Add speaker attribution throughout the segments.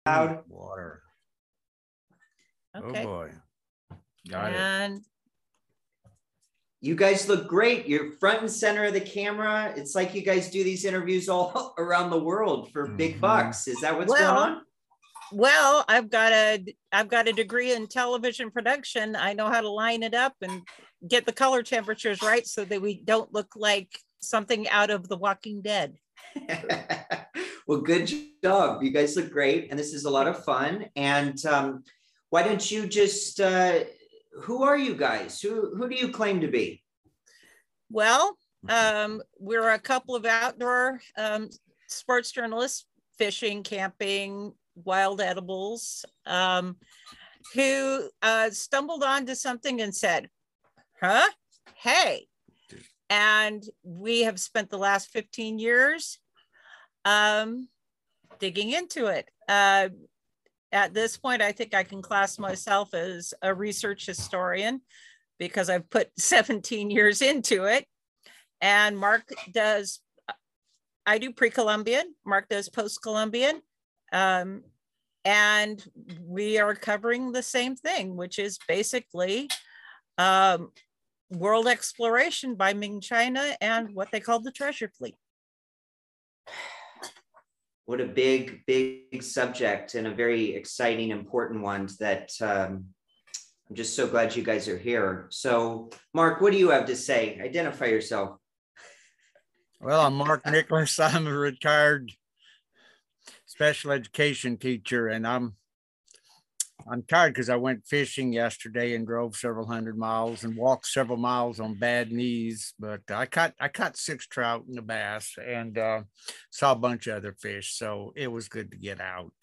Speaker 1: Loud.
Speaker 2: Water.
Speaker 3: Okay.
Speaker 2: Oh boy. Got it.
Speaker 3: And
Speaker 1: You guys look great. You're front and center of the camera. It's like you guys do these interviews all around the world for big bucks. Is that what's going on?
Speaker 3: Well, I've got a degree in television production. I know how to line it up and get the color temperatures right so that we don't look like something out of The Walking Dead.
Speaker 1: Well, good job. You guys look great. And this is a lot of fun. And why don't you just, who are you guys? Who do you claim to be?
Speaker 3: Well, we're a couple of outdoor sports journalists, fishing, camping, wild edibles, who stumbled onto something and said, huh? Hey. And we have spent the last 15 years digging into it. At this point, I think I can class myself as a research historian because I've put 17 years into it. And Mark does, I do pre-Columbian, Mark does post-Columbian. And we are covering the same thing, which is basically world exploration by Ming China and what they call the treasure fleet.
Speaker 1: What a big, big subject and a very exciting, important one that I'm just so glad you guys are here. So, Mark, what do you have to say? Identify yourself.
Speaker 2: Well, I'm Mark Nicholas. I'm a retired special education teacher, and I'm tired because I went fishing yesterday and drove several hundred miles and walked several miles on bad knees. But I caught 6 trout and a bass and saw a bunch of other fish, so it was good to get out.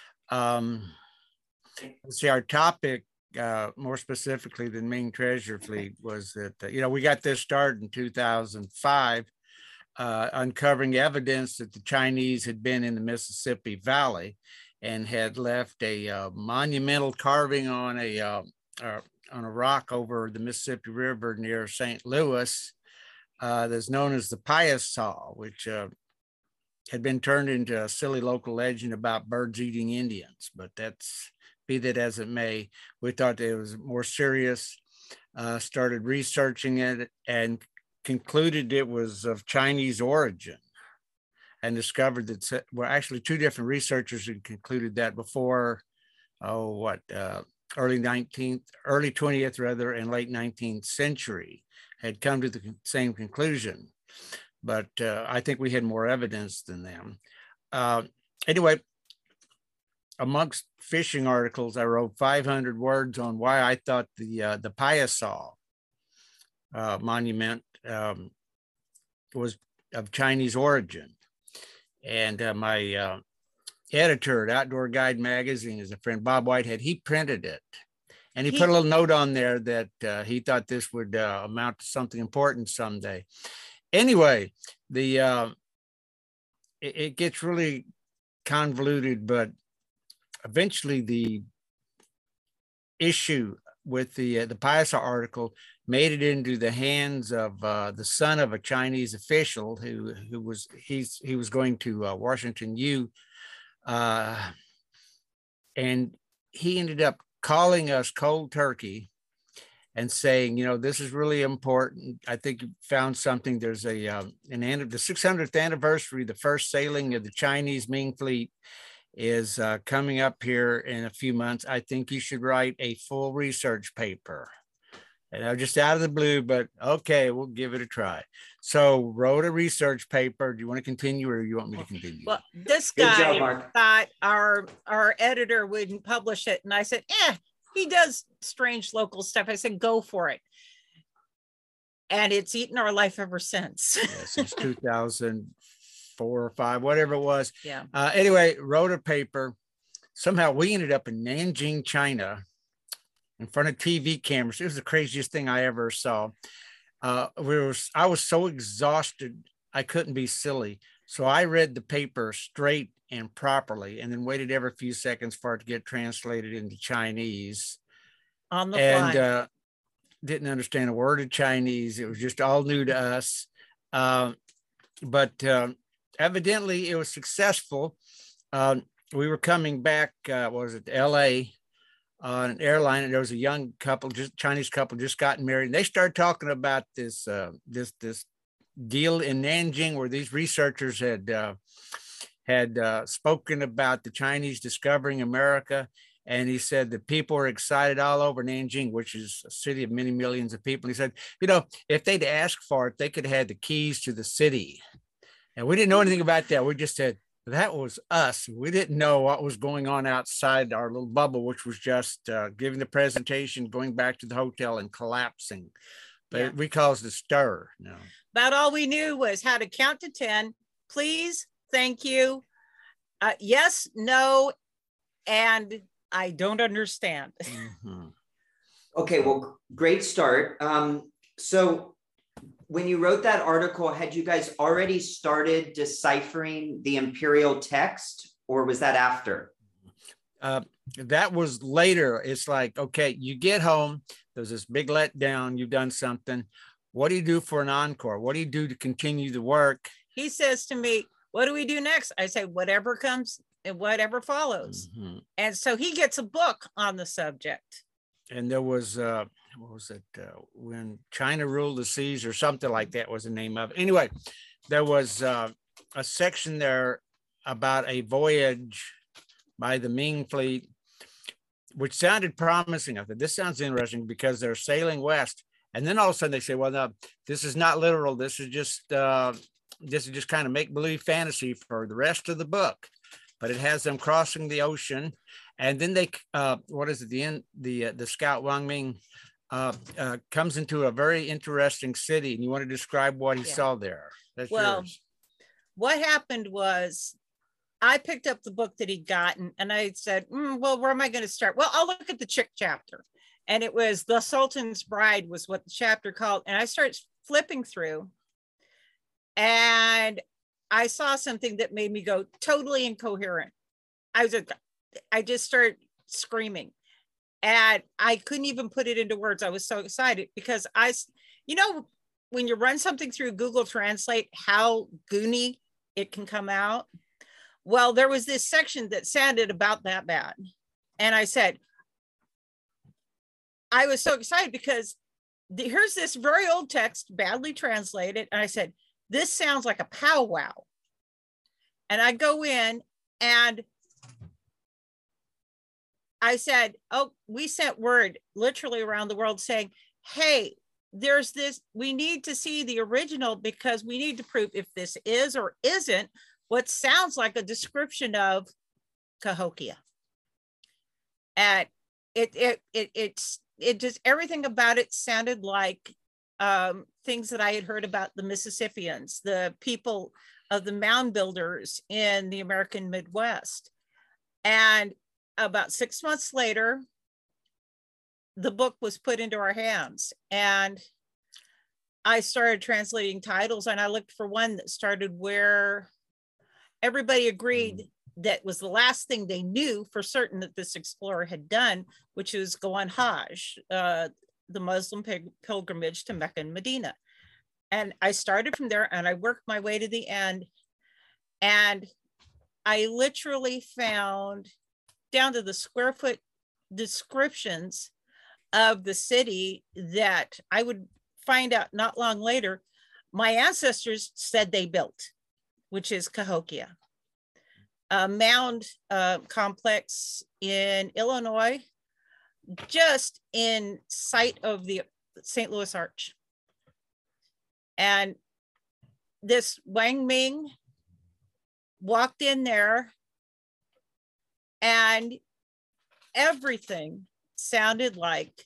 Speaker 2: See, our topic, more specifically than Ming Treasure Fleet, was that we got this started in 2005, uncovering evidence that the Chinese had been in the Mississippi Valley and had left a monumental carving on a rock over the Mississippi River near St. Louis that's known as the Pious Saw, which had been turned into a silly local legend about birds eating Indians. But that's, be that as it may, we thought it was more serious, started researching it and concluded it was of Chinese origin. And discovered that, well, actually 2 different researchers had concluded that before, early 20th rather, and late 19th century had come to the same conclusion. But I think we had more evidence than them. Anyway, amongst fishing articles, I wrote 500 words on why I thought the Pious Saw monument was of Chinese origin. And my editor at Outdoor Guide magazine is a friend, Bob Whitehead. He printed it, and he put a little note on there that he thought this would amount to something important someday. Anyway, it gets really convoluted, but eventually the issue with the Pious article made it into the hands of the son of a Chinese official who was going to Washington U, and he ended up calling us cold turkey and saying, this is really important. I think you found something. There's the 600th anniversary, the first sailing of the Chinese Ming fleet is coming up here in a few months. I think you should write a full research paper. And I'm just out of the blue, but okay, we'll give it a try. So wrote a research paper. Do you want to continue or you want me to continue?
Speaker 3: Well, this guy thought our editor wouldn't publish it. And I said, he does strange local stuff. I said, go for it. And it's eaten our life ever since.
Speaker 2: Yeah, since 2004 or 5, whatever it was.
Speaker 3: Yeah.
Speaker 2: Anyway, wrote a paper. Somehow we ended up in Nanjing, China, in front of TV cameras. It was the craziest thing I ever saw. I was so exhausted, I couldn't be silly. So I read the paper straight and properly, and then waited every few seconds for it to get translated into Chinese.
Speaker 3: On the fly.
Speaker 2: And didn't understand a word of Chinese. It was just all new to us. But evidently it was successful. we were coming back, was it LA on an airline, and there was a young couple, just Chinese couple, just gotten married, and they started talking about this this deal in Nanjing where these researchers had spoken about the Chinese discovering America. And he said the people are excited all over Nanjing, which is a city of many millions of people. And he said, you know, if they'd asked for it, they could have had the keys to the city. And we didn't know anything about that. We just said, that was us. We didn't know what was going on outside our little bubble, which was just giving the presentation, going back to the hotel and collapsing. But we caused a stir. No.
Speaker 3: About all we knew was how to count to 10. Please, thank you. Yes, no, and I don't understand.
Speaker 2: Mm-hmm.
Speaker 1: Okay, well, great start. So when you wrote that article, had you guys already started deciphering the imperial text, or was that after?
Speaker 2: That was later. It's like, okay, you get home, there's this big letdown, you've done something. What do you do for an encore? What do you do to continue the work?
Speaker 3: He says to me, what do we do next? I say, whatever comes and whatever follows.
Speaker 2: Mm-hmm.
Speaker 3: And so he gets a book on the subject.
Speaker 2: And there was, what was it? When China Ruled the Seas or something like that was the name of it. Anyway, there was a section there about a voyage by the Ming fleet, which sounded promising. I thought, this sounds interesting because they're sailing west. And then all of a sudden they say, well, no, this is not literal. This is just kind of make-believe fantasy for the rest of the book. But it has them crossing the ocean. And then they, what is it? The scout Wang Ming comes into a very interesting city. And you want to describe what he saw there? That's yours.
Speaker 3: What happened was I picked up the book that he'd gotten and I said, well, where am I going to start? Well, I'll look at the chick chapter. And it was The Sultan's Bride was what the chapter called. And I started flipping through and I saw something that made me go totally incoherent. I just started screaming and I couldn't even put it into words. I was so excited because when you run something through Google Translate, how goony it can come out. Well, there was this section that sounded about that bad. And I said, I was so excited because here's this very old text, badly translated. And I said, this sounds like a powwow. And I go in and I said, oh, we sent word literally around the world saying, hey, there's this, we need to see the original because we need to prove if this is or isn't what sounds like a description of Cahokia. And it just, everything about it sounded like things that I had heard about the Mississippians, the people of the mound builders in the American Midwest. And about 6 months later, the book was put into our hands and I started translating titles and I looked for one that started where everybody agreed that was the last thing they knew for certain that this explorer had done, which is go on Hajj, the Muslim pilgrimage to Mecca and Medina. And I started from there and I worked my way to the end. And I literally found down to the square foot descriptions of the city that I would find out not long later, my ancestors said they built, which is Cahokia. A mound complex in Illinois, just in sight of the St. Louis Arch. And this Wang Ming walked in there and everything sounded like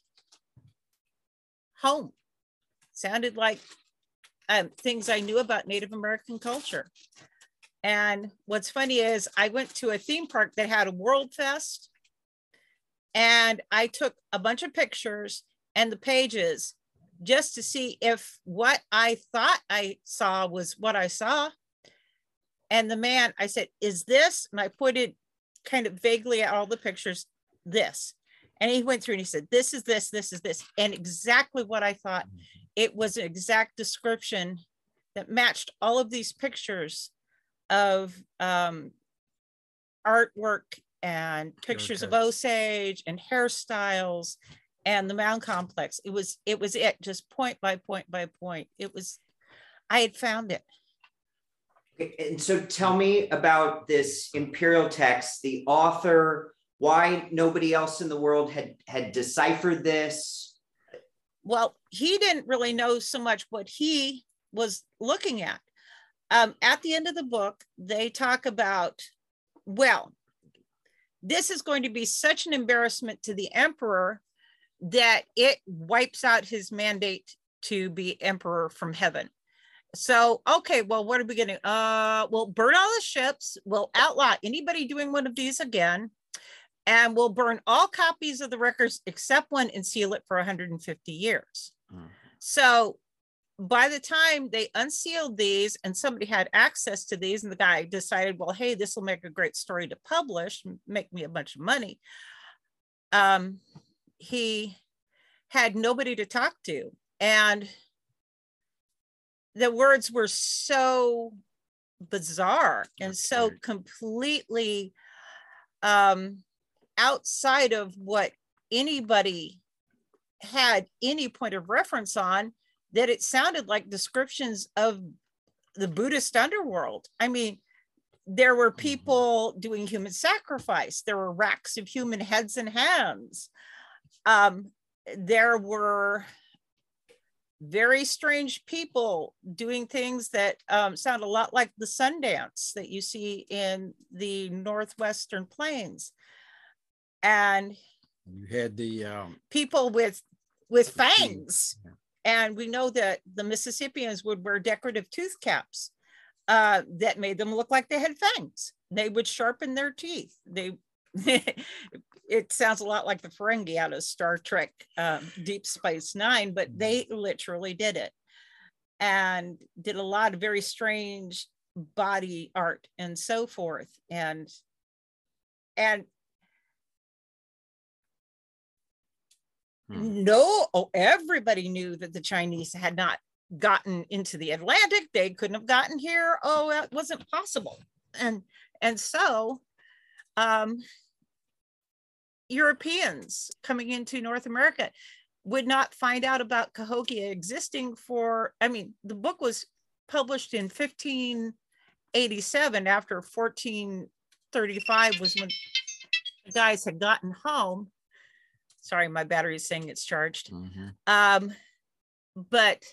Speaker 3: home, sounded like things I knew about Native American culture. And what's funny is I went to a theme park that had a World Fest and I took a bunch of pictures and the pages just to see if what I thought I saw was what I saw. And the man, I said, is this? And I pointed kind of vaguely at all the pictures, this. And he went through and he said, this is this, this is this. And exactly what I thought. It was an exact description that matched all of these pictures of artwork and pictures of Osage and hairstyles and the mound complex. It was just point by point by point. I had found it.
Speaker 1: Okay, and so tell me about this imperial text, the author, why nobody else in the world had deciphered this.
Speaker 3: Well, he didn't really know so much what he was looking at. At the end of the book, they talk about, well, this is going to be such an embarrassment to the emperor that it wipes out his mandate to be emperor from heaven. So, okay, well, what are we going to, we'll burn all the ships, we'll outlaw anybody doing one of these again, and we'll burn all copies of the records except one and seal it for 150 years. Mm-hmm. So by the time they unsealed these and somebody had access to these and the guy decided, well, hey, this will make a great story to publish, make me a bunch of money. He had nobody to talk to. And the words were so bizarre and so completely outside of what anybody had any point of reference on, that it sounded like descriptions of the Buddhist underworld. I mean, there were people doing human sacrifice. There were racks of human heads and hands. There were very strange people doing things that sound a lot like the Sundance that you see in the Northwestern Plains. And
Speaker 2: you had the
Speaker 3: people with fangs. Yeah. And we know that the Mississippians would wear decorative tooth caps that made them look like they had fangs. They would sharpen their teeth. It sounds a lot like the Ferengi out of Star Trek Deep Space Nine, but they literally did it and did a lot of very strange body art and so forth. And everybody knew that the Chinese had not gotten into the Atlantic. They couldn't have gotten here. Oh, that wasn't possible. And so Europeans coming into North America would not find out about Cahokia existing the book was published in 1587 after 1435 was when the guys had gotten home. Sorry, my battery is saying it's charged. Mm-hmm. But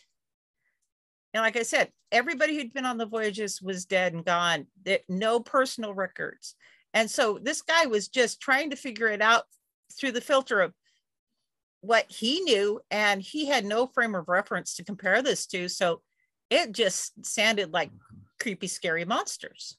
Speaker 3: like I said, everybody who'd been on the voyages was dead and gone. No personal records. And so this guy was just trying to figure it out through the filter of what he knew. And he had no frame of reference to compare this to. So it just sounded like creepy, scary monsters.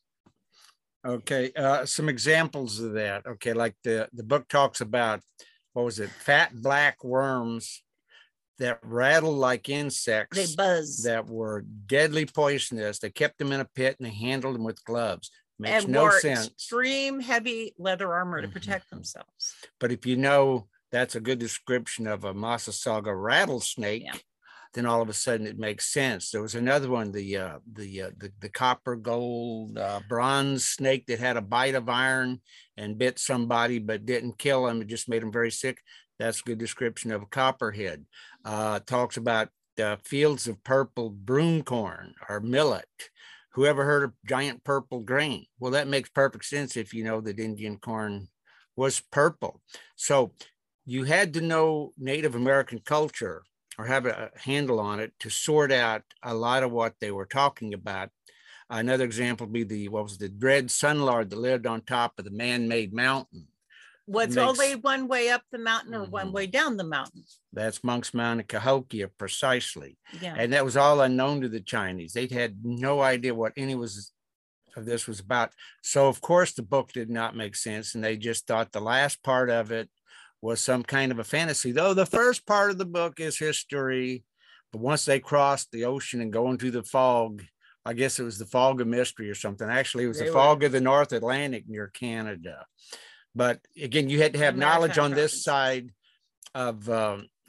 Speaker 2: Okay, some examples of that. Okay, like the book talks about, what was it? Fat black worms that rattle like insects.
Speaker 3: They buzz.
Speaker 2: That were deadly poisonous. They kept them in a pit and they handled them with gloves. Makes no sense.
Speaker 3: Extreme heavy leather armor to protect themselves.
Speaker 2: But if you know that's a good description of a Massasauga rattlesnake, then all of a sudden it makes sense. There was another one, the copper gold bronze snake that had a bite of iron and bit somebody but didn't kill them. It just made them very sick. That's a good description of a copperhead. Talks about fields of purple broomcorn or millet. Whoever heard of giant purple grain? Well, that makes perfect sense if you know that Indian corn was purple. So you had to know Native American culture or have a handle on it to sort out a lot of what they were talking about. Another example would be the dread sunlord that lived on top of the man-made mountain.
Speaker 3: Was only one way up the mountain or one way down the mountain?
Speaker 2: That's Monk's Mountain, Cahokia, precisely.
Speaker 3: Yeah.
Speaker 2: And that was all unknown to the Chinese. They had no idea what any of this was about. So, of course, the book did not make sense, and they just thought the last part of it was some kind of a fantasy, though the first part of the book is history. But once they crossed the ocean and go into the fog, I guess it was the fog of mystery or something. Actually, it was the fog of the North Atlantic near Canada. But again, you had to have knowledge on this side of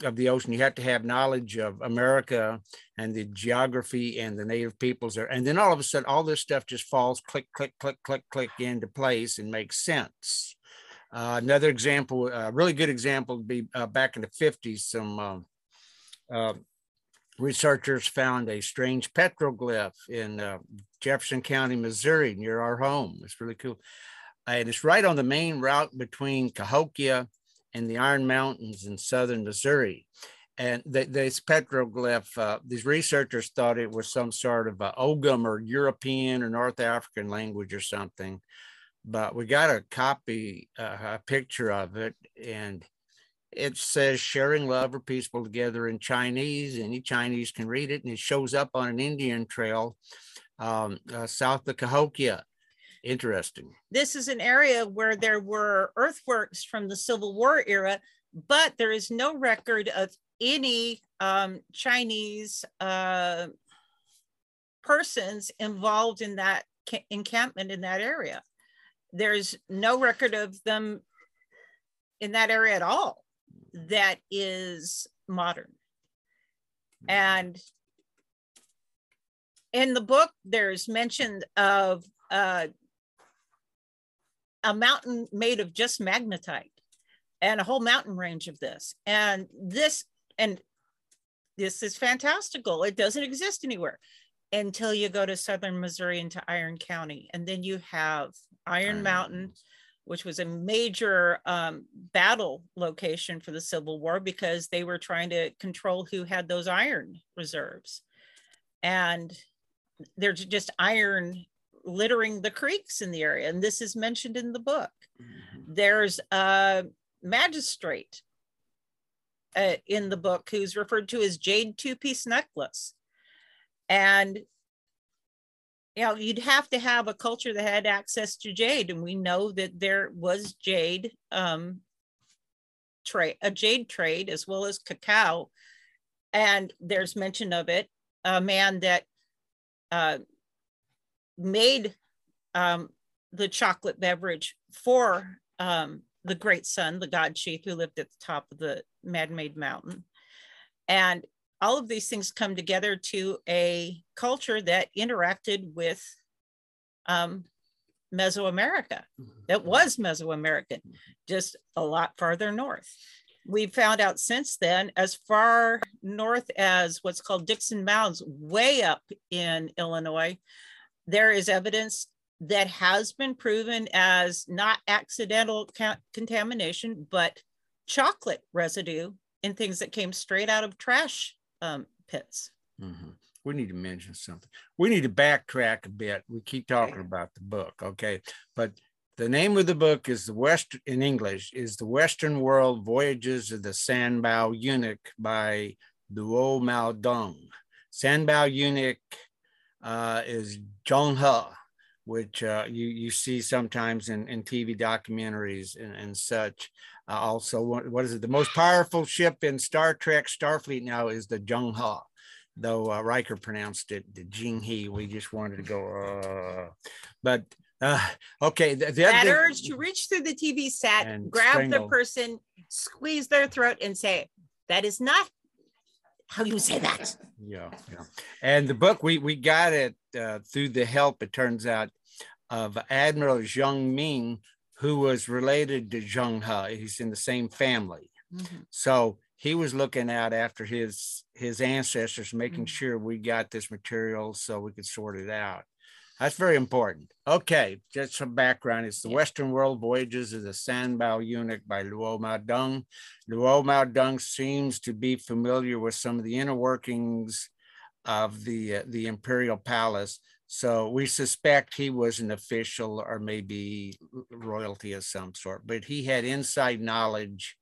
Speaker 2: the ocean. You have to have knowledge of America and the geography and the native peoples there. And then all of a sudden, all this stuff just falls click, click, click, click, click into place and makes sense. Another example, a really good example would be back in the 50s, some researchers found a strange petroglyph in Jefferson County, Missouri, near our home. It's really cool. And it's right on the main route between Cahokia and the Iron Mountains in southern Missouri. And this petroglyph, these researchers thought it was some sort of Ogham or European or North African language or something. But we got a copy, a picture of it, and it says sharing love or peaceful together in Chinese. Any Chinese can read it, and it shows up on an Indian trail south of Cahokia. Interesting.
Speaker 3: This is an area where there were earthworks from the Civil War era, but there is no record of any Chinese persons involved in that encampment in that area. There's no record of them in that area at all that is modern. And in the book, there's mention of a mountain made of just magnetite and a whole mountain range of this. And this is fantastical. It doesn't exist anywhere until you go to southern Missouri into Iron County. And then you have Iron Mountain, which was a major battle location for the Civil War because they were trying to control who had those iron reserves. And there's just iron littering the creeks in the area. And this is mentioned in the book. Mm-hmm. There's a magistrate in the book who's referred to as Jade Two-Piece Necklace. And you know, you'd have to have a culture that had access to jade. And we know that there was jade trade, a jade trade, as well as cacao. And there's mention of it, a man that made the chocolate beverage for the great sun, the god Sheath, who lived at the top of the man-made mountain. And all of these things come together to a culture that interacted with Mesoamerica, that was Mesoamerican, just a lot farther north. We've found out since then, as far north as what's called Dixon Mounds, way up in Illinois, there is evidence that has been proven as not accidental contamination, but chocolate residue in things that came straight out of trash pits.
Speaker 2: Mm-hmm. We need to mention something. We need to backtrack a bit. We keep talking about the book, okay? But the name of the book is in English, is The Western World Voyages of the Sanbao Eunuch by Luo Mao Dong. Sanbao Eunuch is Zheng He, which you see sometimes in TV documentaries and such. Also, what is it? The most powerful ship in Star Trek Starfleet now is the Zheng He, though Riker pronounced it the Jing He. We just wanted to go, but okay.
Speaker 3: That urge to reach through the TV set, grab the person, squeeze their throat, and say, "That is not how you say that."
Speaker 2: Yeah. And the book we got it through the help, it turns out, of Admiral Zheng Ming, who was related to Zheng He. He's in the same family. Mm-hmm. So he was looking out after his ancestors, making sure we got this material so we could sort it out. That's very important. Okay, just some background. It's The Western World Voyages of the Sanbao Eunuch by Luo Mao Dong. Luo Mao Dong seems to be familiar with some of the inner workings of the Imperial Palace. So we suspect he was an official or maybe royalty of some sort, but he had inside knowledge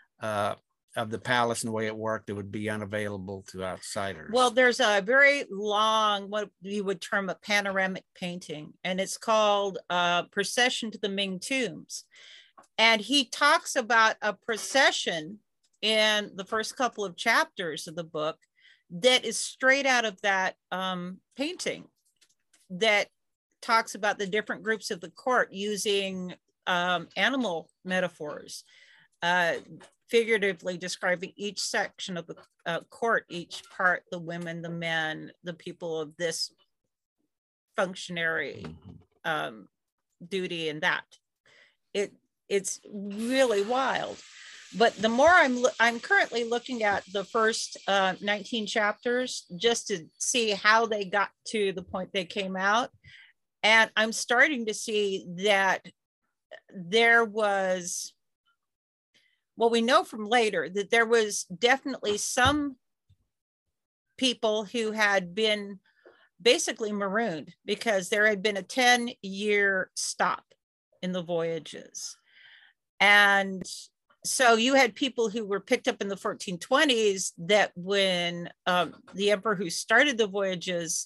Speaker 2: of the palace and the way it worked that would be unavailable to outsiders.
Speaker 3: Well, there's a very long, what you would term a panoramic painting, and it's called Procession to the Ming Tombs. And he talks about a procession in the first couple of chapters of the book that is straight out of that painting, that talks about the different groups of the court using animal metaphors. figuratively describing each section of the court, each part, the women, the men, the people of this functionary duty and that. It's really wild. But the more I'm currently looking at the first 19 chapters just to see how they got to the point they came out. And I'm starting to see that there was, well, we know from later that there was definitely some people who had been basically marooned because there had been a 10-year stop in the voyages. And so you had people who were picked up in the 1420s that when the emperor who started the voyages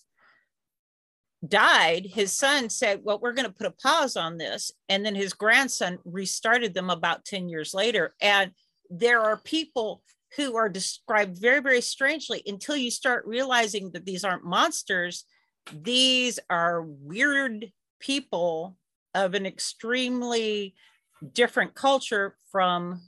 Speaker 3: died, his son said, well, we're going to put a pause on this. And then his grandson restarted them about 10 years later. And there are people who are described very, very strangely until you start realizing that these aren't monsters. These are weird people of an extremely different culture from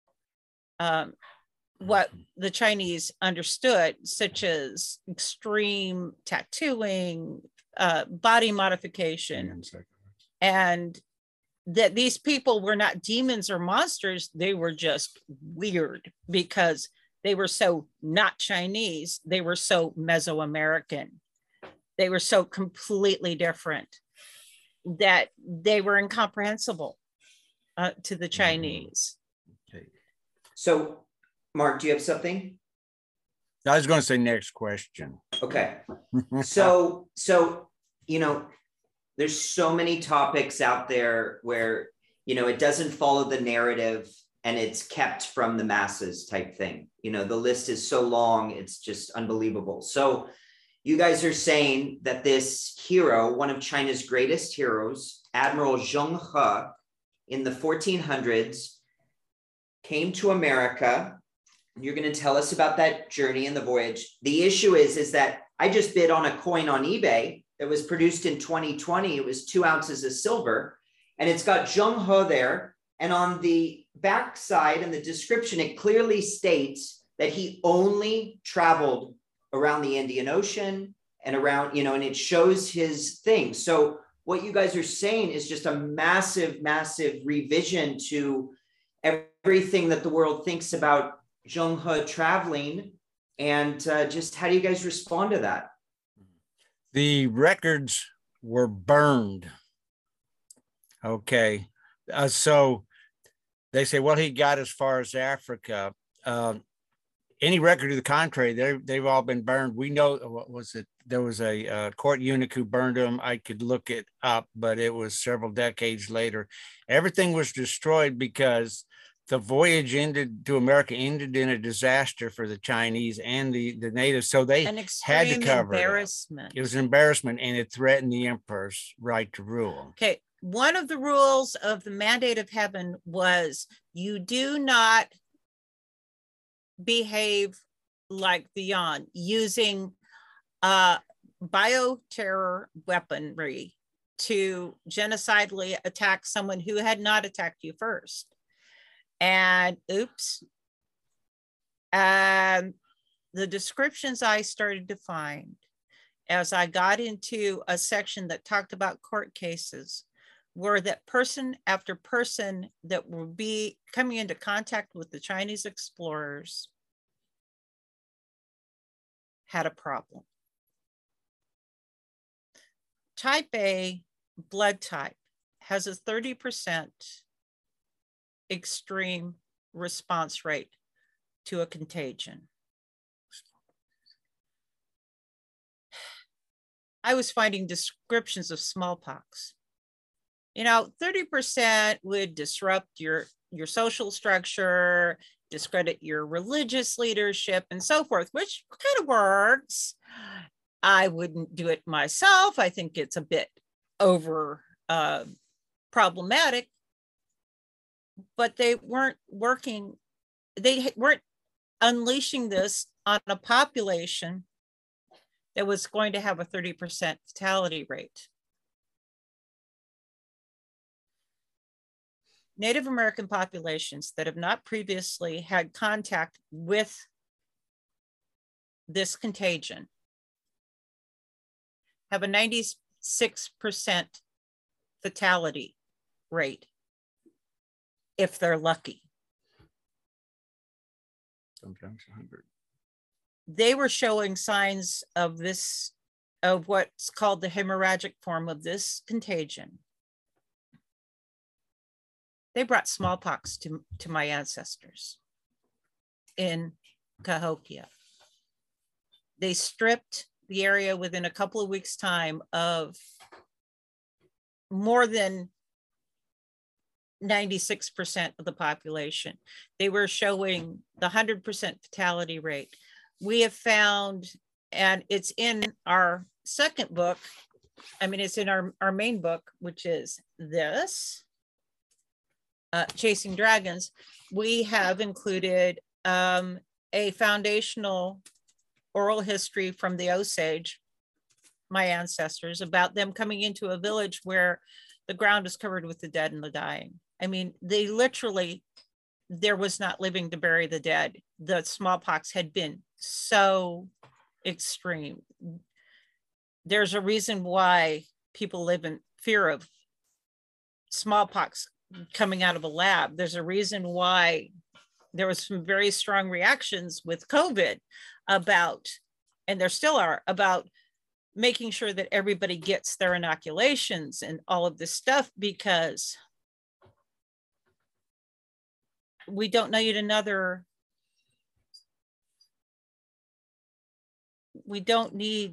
Speaker 3: what the Chinese understood, such as extreme tattooing, body modification, and that these people were not demons or monsters. They were just weird because they were so not Chinese. They were so Mesoamerican. They were so completely different that they were incomprehensible to the Chinese.
Speaker 1: Okay. So, Mark, do you have something?
Speaker 2: I was going to say next question.
Speaker 1: Okay. So, you know, there's so many topics out there where, you know, it doesn't follow the narrative and it's kept from the masses type thing. You know, the list is so long, it's just unbelievable. So you guys are saying that this hero, one of China's greatest heroes, Admiral Zheng He, in the 1400s, came to America. You're going to tell us about that journey and the voyage. The issue is that I just bid on a coin on eBay that was produced in 2020. It was 2 ounces of silver, and it's got Zheng He there. And on the back side in the description, it clearly states that he only traveled around the Indian Ocean and around, you know, and it shows his thing. So what you guys are saying is just a massive, massive revision to everything that the world thinks about Zheng He traveling. And just how do you guys respond to that?
Speaker 2: The records were burned. Okay. So they say, well, he got as far as Africa. Any record to the contrary, they've all been burned. We know, what was it? There was a court eunuch who burned them. I could look it up, but it was several decades later. Everything was destroyed because the voyage to America ended in a disaster for the Chinese and the natives. So they had to cover it. It was an embarrassment, and it threatened the emperor's right to rule.
Speaker 3: Okay. One of the rules of the Mandate of Heaven was you do not behave like the Yuan using bioterror weaponry to genocidally attack someone who had not attacked you first. And oops, the descriptions I started to find as I got into a section that talked about court cases were that person after person that will be coming into contact with the Chinese explorers had a problem. Type A blood type has a 30% extreme response rate to a contagion. I was finding descriptions of smallpox. You know, 30% would disrupt your social structure, discredit your religious leadership, and so forth, which kind of works. I wouldn't do it myself. I think it's a bit over problematic, but they weren't working. They weren't unleashing this on a population that was going to have a 30% fatality rate. Native American populations that have not previously had contact with this contagion have a 96% fatality rate if they're lucky.
Speaker 2: Sometimes 100.
Speaker 3: They were showing signs of this, of what's called the hemorrhagic form of this contagion. They brought smallpox to my ancestors in Cahokia. They stripped the area within a couple of weeks' time of more than 96% of the population. They were showing the 100% fatality rate. We have found, and it's in our second book, I mean, it's in our main book, which is this, Chasing Dragons. We have included a foundational oral history from the Osage, my ancestors, about them coming into a village where the ground is covered with the dead and the dying. I mean, they literally, there was not living to bury the dead. The smallpox had been so extreme. There's a reason why people live in fear of smallpox coming out of a lab. There's a reason why there was some very strong reactions with COVID about, and there still are, about making sure that everybody gets their inoculations and all of this stuff, because we don't need another, we don't need,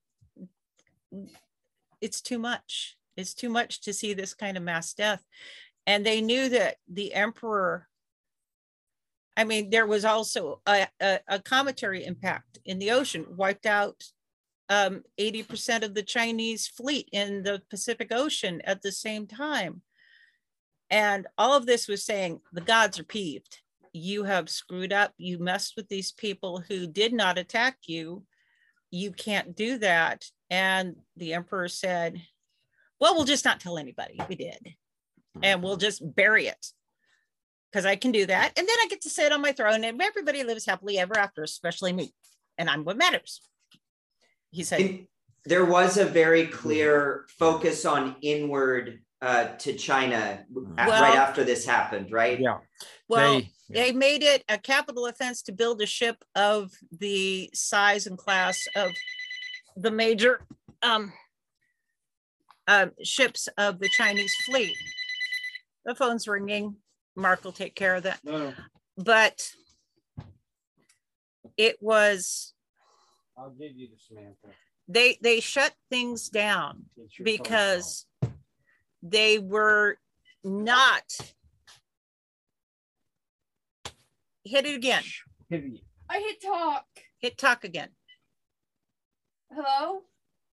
Speaker 3: it's too much. It's too much to see this kind of mass death. And they knew that the emperor, I mean, there was also a cometary impact in the ocean, wiped out 80% of the Chinese fleet in the Pacific Ocean at the same time. And all of this was saying, the gods are peeved. You have screwed up. You messed with these people who did not attack you. You can't do that. And the emperor said, well, we'll just not tell anybody we did. And we'll just bury it, because I can do that. And then I get to sit on my throne and everybody lives happily ever after, especially me. And I'm what matters. He said.
Speaker 1: There was a very clear focus on inward to China right after this happened, right?
Speaker 2: Yeah.
Speaker 3: Well, they made it a capital offense to build a ship of the size and class of the major ships of the Chinese fleet. The phone's ringing. Mark will take care of that.
Speaker 2: No.
Speaker 3: But it was,
Speaker 2: I'll give you the Samantha.
Speaker 3: They shut things down because they were not. Hit it again.
Speaker 4: I hit talk.
Speaker 3: Hit talk again.
Speaker 4: Hello?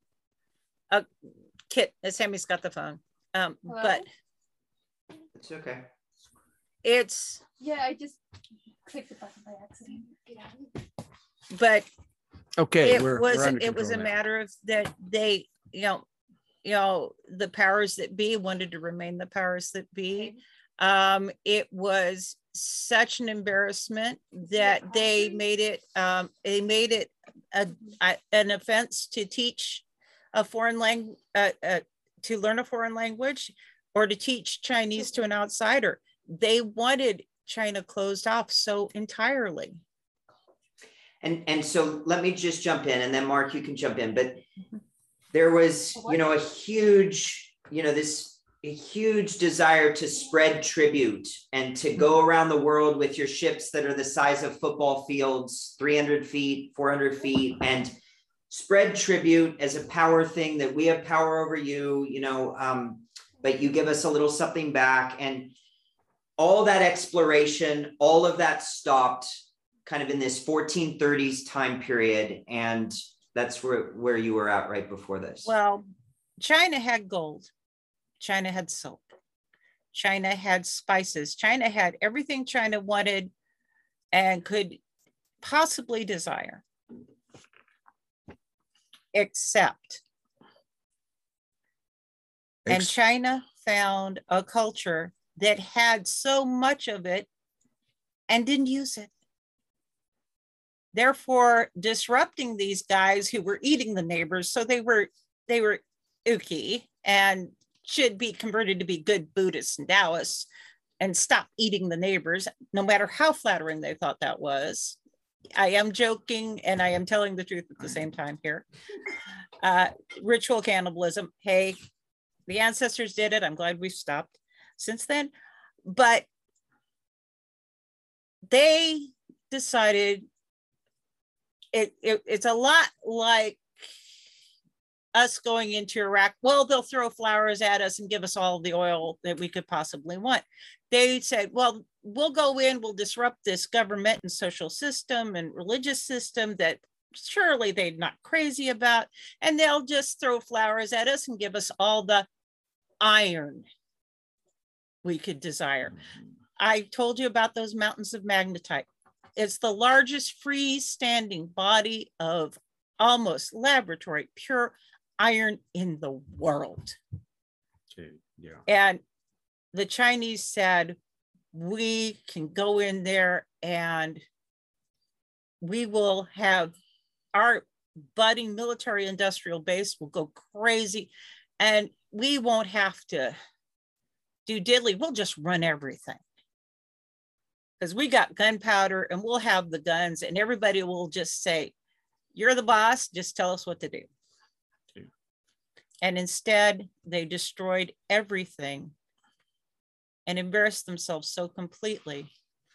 Speaker 3: Kit, Sammy's got the phone. But
Speaker 1: it's okay.
Speaker 3: It's,
Speaker 4: yeah, I just clicked the button by accident. Get out of it.
Speaker 3: But
Speaker 2: okay,
Speaker 3: it
Speaker 2: we're
Speaker 3: was
Speaker 2: under
Speaker 3: it was a
Speaker 2: control now.
Speaker 3: matter of that they, you know, the powers that be wanted to remain the powers that be. It was such an embarrassment that they made it an offense to teach a foreign language, to learn a foreign language, or to teach Chinese to an outsider. They wanted China closed off so entirely.
Speaker 1: And so let me just jump in, and then Mark, you can jump in. But there was, you know, a huge desire to spread tribute and to go around the world with your ships that are the size of football fields, 300 feet, 400 feet, and spread tribute as a power thing, that we have power over you, you know, but you give us a little something back. And all that exploration, all of that stopped kind of in this 1430s time period. And that's where you were at right before this.
Speaker 3: Well, China had gold. China had soap. China had spices. China had everything China wanted and could possibly desire, except. And China found a culture that had so much of it and didn't use it. Therefore, disrupting these guys who were eating the neighbors. So they were uki and should be converted to be good Buddhists and Taoists and stop eating the neighbors, no matter how flattering they thought that was. I am joking and I am telling the truth at the same time here. Ritual cannibalism. Hey, the ancestors did it. I'm glad we've stopped since then. But they decided it's a lot like us going into Iraq. Well, they'll throw flowers at us and give us all the oil that we could possibly want. They said, well, we'll go in, we'll disrupt this government and social system and religious system that surely they're not crazy about, and they'll just throw flowers at us and give us all the iron we could desire. I told you about those mountains of magnetite. It's the largest freestanding body of almost laboratory pure iron in the world.
Speaker 2: Yeah.
Speaker 3: And the Chinese said, we can go in there and we will have our budding military industrial base will go crazy and we won't have to do diddly. We'll just run everything. Because we got gunpowder and we'll have the guns and everybody will just say, you're the boss, just tell us what to do.
Speaker 2: Okay.
Speaker 3: And instead, they destroyed everything and embarrassed themselves so completely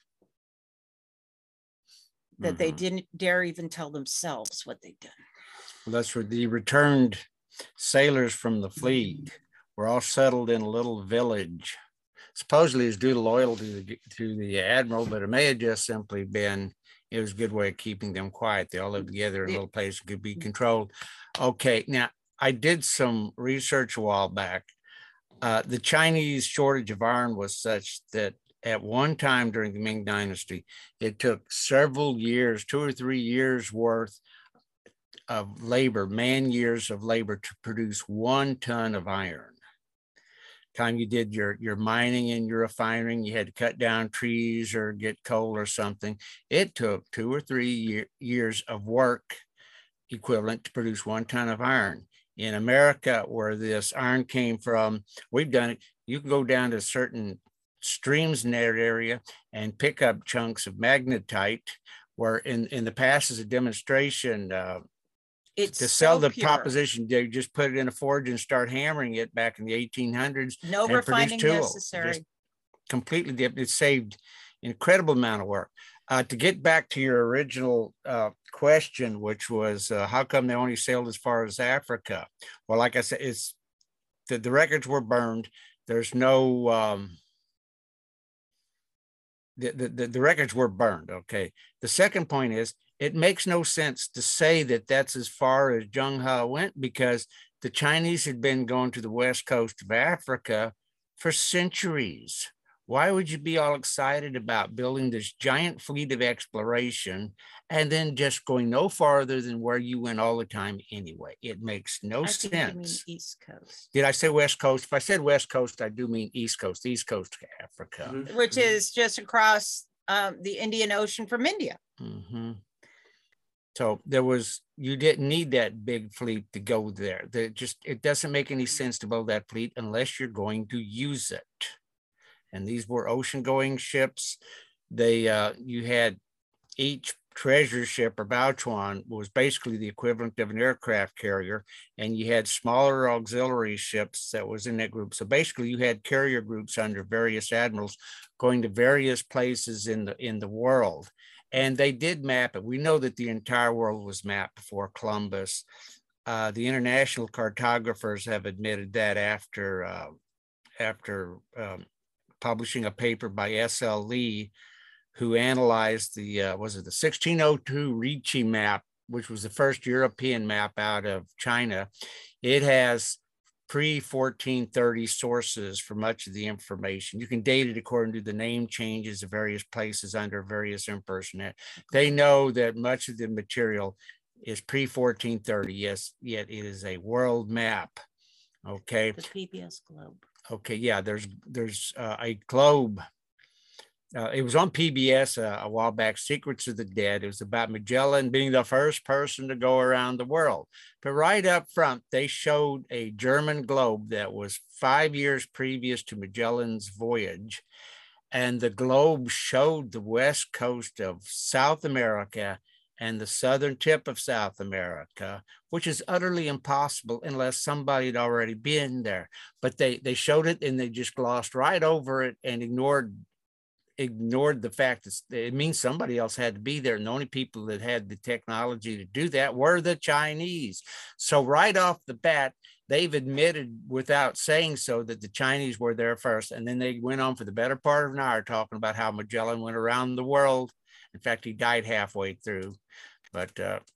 Speaker 3: that they didn't dare even tell themselves what they'd done.
Speaker 2: Well, that's where the returned sailors from the fleet were all settled in a little village. Supposedly it's due to loyalty to the admiral, but it may have just simply been, it was a good way of keeping them quiet. They all lived together in a little place that could be controlled. Okay, now I did some research a while back. The Chinese shortage of iron was such that at one time during the Ming Dynasty, it took several years, 2 or 3 years worth of labor, man years of labor to produce 1 ton of iron. Time you did your mining and your refining, you had to cut down trees or get coal or something. It took 2 or 3 years of work equivalent to produce 1 ton of iron. In America, where this iron came from, we've done it. You can go down to certain streams in that area and pick up chunks of magnetite, where in the past as a demonstration,
Speaker 3: It's
Speaker 2: to sell
Speaker 3: so
Speaker 2: the
Speaker 3: pure.
Speaker 2: proposition, they just put it in a forge and start hammering it back in the 1800s.
Speaker 3: No
Speaker 2: and
Speaker 3: refining
Speaker 2: produced tools.
Speaker 3: necessary.
Speaker 2: Just completely dipped. It saved an incredible amount of work. To get back to your original question, which was how come they only sailed as far as Africa? Well, like I said, it's the records were burned. There's no the records were burned. Okay. The second point is, it makes no sense to say that that's as far as Zheng He went, because the Chinese had been going to the west coast of Africa for centuries. Why would you be all excited about building this giant fleet of exploration and then just going no farther than where you went all the time anyway? It makes no
Speaker 3: I think you mean
Speaker 2: sense.
Speaker 3: East Coast,
Speaker 2: Did I say west coast? If I said west coast, I do mean east coast of Africa.
Speaker 3: which is just across the Indian Ocean from India.
Speaker 2: Mm-hmm. So you didn't need that big fleet to go there. It doesn't make any sense to build that fleet unless you're going to use it. And these were ocean-going ships. You had each treasure ship or Baochuan was basically the equivalent of an aircraft carrier, and you had smaller auxiliary ships that was in that group. So basically, you had carrier groups under various admirals going to various places in the world. And they did map it. We know that the entire world was mapped before Columbus. The international cartographers have admitted that after publishing a paper by S.L. Lee, who analyzed the 1602 Ricci map, which was the first European map out of China. It has pre-1430 sources for much of the information. You can date it according to the name changes of various places under various emperors. They know that much of the material is pre-1430. Yes, yet it is a world map. Okay.
Speaker 3: The PBS Globe.
Speaker 2: Okay, yeah, there's a globe. It was on PBS a while back, Secrets of the Dead. It was about Magellan being the first person to go around the world. But right up front, they showed a German globe that was 5 years previous to Magellan's voyage. And the globe showed the west coast of South America and the southern tip of South America, which is utterly impossible unless somebody had already been there. But they showed it and they just glossed right over it and ignored the fact that it means somebody else had to be there. And the only people that had the technology to do that were the Chinese. So right off the bat, they've admitted without saying so that the Chinese were there first. And then they went on for the better part of an hour talking about how Magellan went around the world. In fact, he died halfway through. But,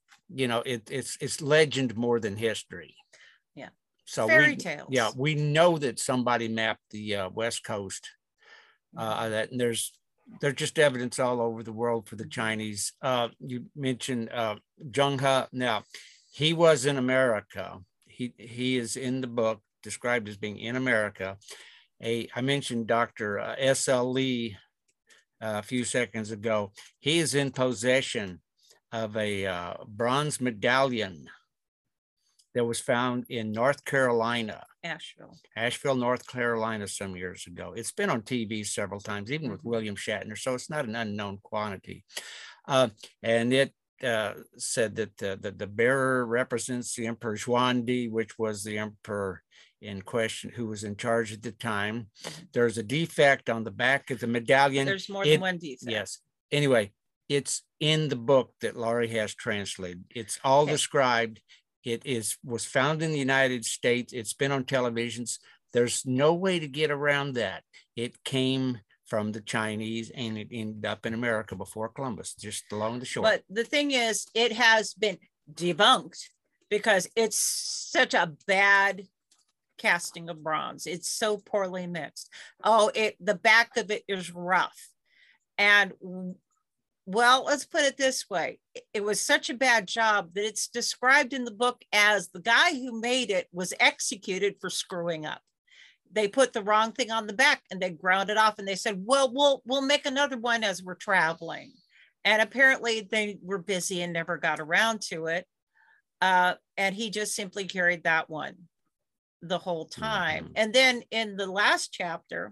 Speaker 2: it's legend more than history.
Speaker 3: Yeah.
Speaker 2: So
Speaker 3: fairy tales.
Speaker 2: Yeah, we know that somebody mapped the West Coast. That and there's just evidence all over the world for the Chinese. You mentioned Zheng He. Now, he was in America. He is in the book described as being in America. I mentioned Dr. S.L. Lee a few seconds ago. He is in possession of a bronze medallion that was found in North Carolina. Asheville, North Carolina, some years ago. It's been on TV several times, even with William Shatner, so it's not an unknown quantity. And it said that the bearer represents the Emperor Xuandi, which was the emperor in question who was in charge at the time. There's a defect on the back of the medallion.
Speaker 3: There's more than one defect.
Speaker 2: Yes. Anyway, it's in the book that Laurie has translated. It's all described. It was found in the United States. It's been on televisions. There's no way to get around that. It came from the Chinese and it ended up in America before Columbus, just along the shore.
Speaker 3: But the thing is, it has been debunked because it's such a bad casting of bronze. It's so poorly mixed. The back of it is rough. And well, let's put it this way. It was such a bad job that it's described in the book as the guy who made it was executed for screwing up. They put the wrong thing on the back and they ground it off and they said, well, we'll make another one as we're traveling. And apparently they were busy and never got around to it. And he just simply carried that one the whole time. And then in the last chapter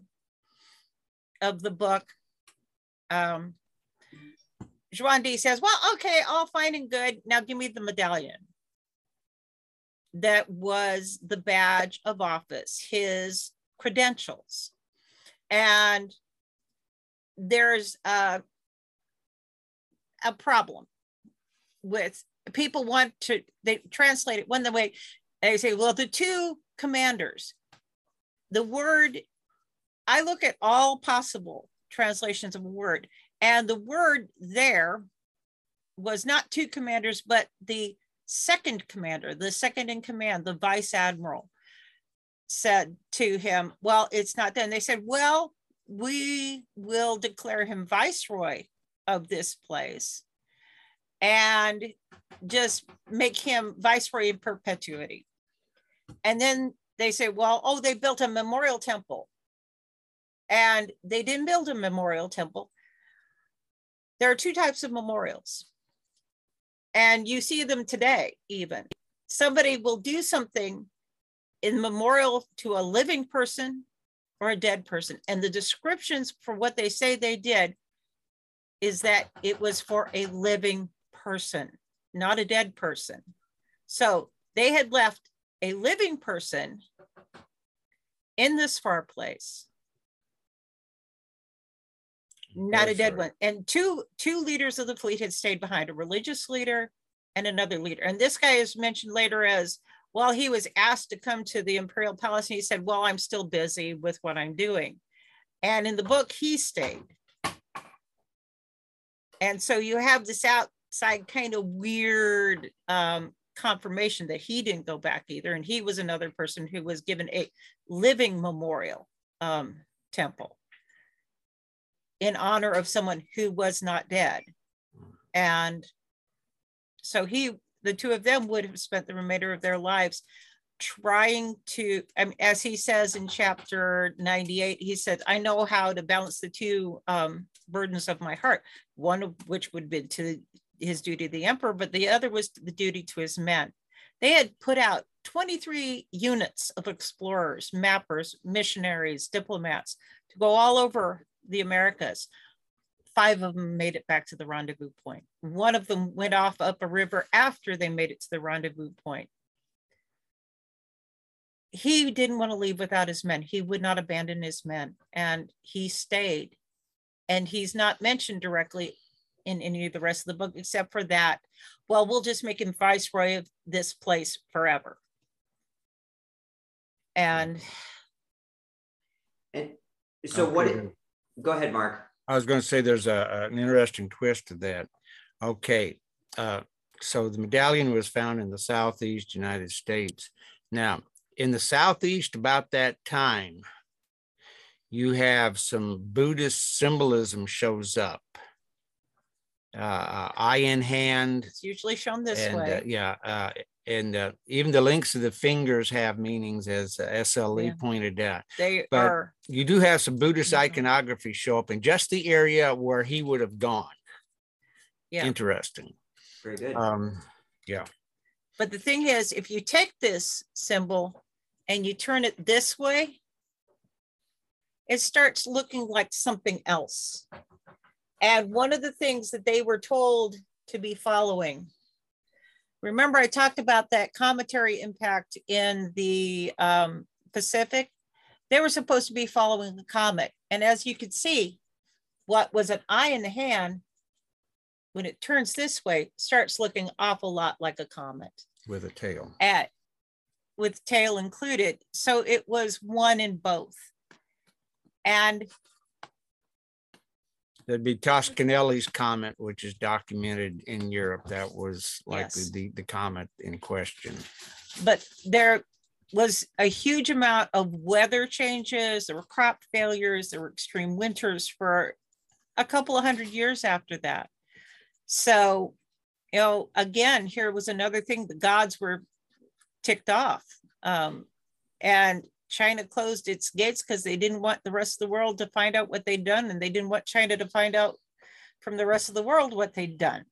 Speaker 3: of the book, Xuandi says, well, okay, all fine and good. Now give me the medallion. That was the badge of office, his credentials. And there's a problem with people they translate it one way. They say, well, the two commanders, the word, I look at all possible translations of a word. And the word there was not two commanders, but the second commander, the second in command, the vice admiral, said to him, well, it's not that. And they said, well, we will declare him viceroy of this place and just make him viceroy in perpetuity. And then they say, well, they built a memorial temple. And they didn't build a memorial temple. There are two types of memorials. And you see them today, even. Somebody will do something in memorial to a living person or a dead person. And the descriptions for what they say they did is that it was for a living person, not a dead person. So they had left a living person in this far place, not a dead one. And two leaders of the fleet had stayed behind, a religious leader and another leader. And this guy is mentioned later as, well, he was asked to come to the Imperial Palace and he said, well, I'm still busy with what I'm doing. And in the book, he stayed. And so you have this outside kind of weird confirmation that he didn't go back either. And he was another person who was given a living memorial temple in honor of someone who was not dead. And so the two of them would have spent the remainder of their lives trying to, as he says in chapter 98, he said, I know how to balance the two burdens of my heart, one of which would be to his duty to the emperor, but the other was the duty to his men. They had put out 23 units of explorers, mappers, missionaries, diplomats to go all over the Americas. 5 of them made it back to the rendezvous point. One of them went off up a river after they made it to the rendezvous point. He didn't want to leave without his men. He would not abandon his men, and he stayed. And he's not mentioned directly in any of the rest of the book, except for that, well, we'll just make him viceroy of this place forever. And
Speaker 1: so
Speaker 2: Okay.
Speaker 1: Go ahead, Mark.
Speaker 2: I was going to say there's an interesting twist to that. Okay, so the medallion was found in the Southeast United States. Now, in the Southeast about that time, you have some Buddhist symbolism shows up. Eye in hand.
Speaker 3: it's usually shown this way.
Speaker 2: Even the links of the fingers have meanings, as SLE pointed out. But you do have some Buddhist iconography show up in just the area where he would have gone.
Speaker 3: Yeah.
Speaker 2: Interesting.
Speaker 1: Very good.
Speaker 2: Yeah.
Speaker 3: But the thing is, if you take this symbol and you turn it this way, it starts looking like something else. And one of the things that they were told to be following, remember I talked about that cometary impact in the Pacific? They were supposed to be following the comet. And as you could see, what was an eye in the hand, when it turns this way, starts looking awful lot like a comet.
Speaker 2: With a tail.
Speaker 3: With tail included. So it was one in both. And
Speaker 2: that'd be Toscanelli's comet, which is documented in Europe. That was likely the comet in question.
Speaker 3: But there was a huge amount of weather changes. There were crop failures. There were extreme winters for a couple of 100 years after that. So, you know, again, here was another thing. The gods were ticked off. And China closed its gates because they didn't want the rest of the world to find out what they'd done, and they didn't want China to find out from the rest of the world what they'd done.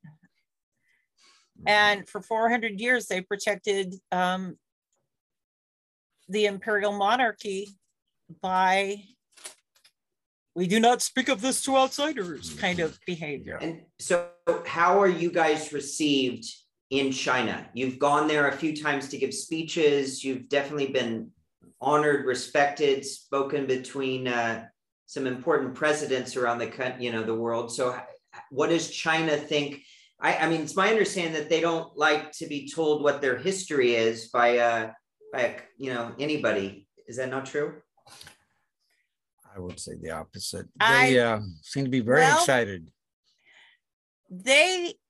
Speaker 3: And for 400 years, they protected the imperial monarchy by, we do not speak of this to outsiders kind of behavior.
Speaker 1: And so how are you guys received in China? You've gone there a few times to give speeches. You've definitely been honored, respected, spoken between some important presidents around the world. So what does China think? I mean, it's my understanding that they don't like to be told what their history is by anybody. Is that not true?
Speaker 2: I would say the opposite. They seem to be very excited.
Speaker 3: They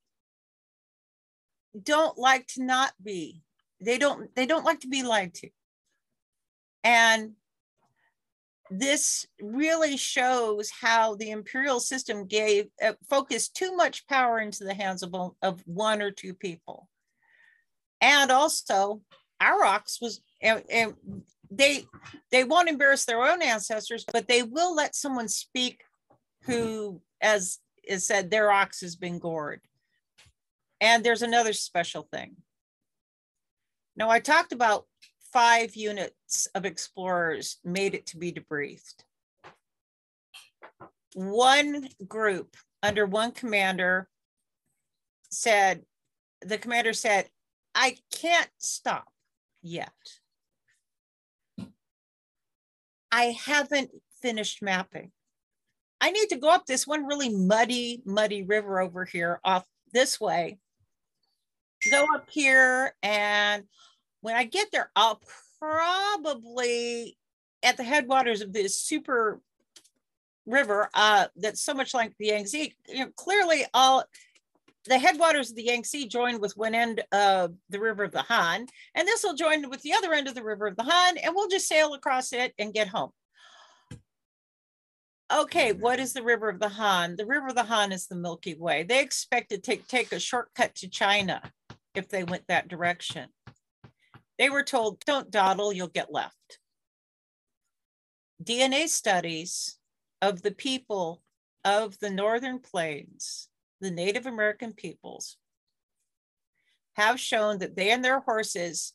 Speaker 3: don't like to not be. They don't like to be lied to. And this really shows how the imperial system focused too much power into the hands of one or two people. And also, Aurochs was, and they won't embarrass their own ancestors, but they will let someone speak who, as is said, their ox has been gored. And there's another special thing. Now, I talked about 5 units of explorers made it to be debriefed. One group under one commander said, I can't stop yet. I haven't finished mapping. I need to go up this one really muddy river over here off this way, go up here, and when I get there, I'll probably at the headwaters of this super river that's so much like the Yangtze. Clearly, the headwaters of the Yangtze join with one end of the River of the Han, and this will join with the other end of the River of the Han, and we'll just sail across it and get home. Okay, what is the River of the Han? The River of the Han is the Milky Way. They expected to take a shortcut to China if they went that direction. They were told, don't dawdle, you'll get left. DNA studies of the people of the Northern Plains, the Native American peoples, have shown that they and their horses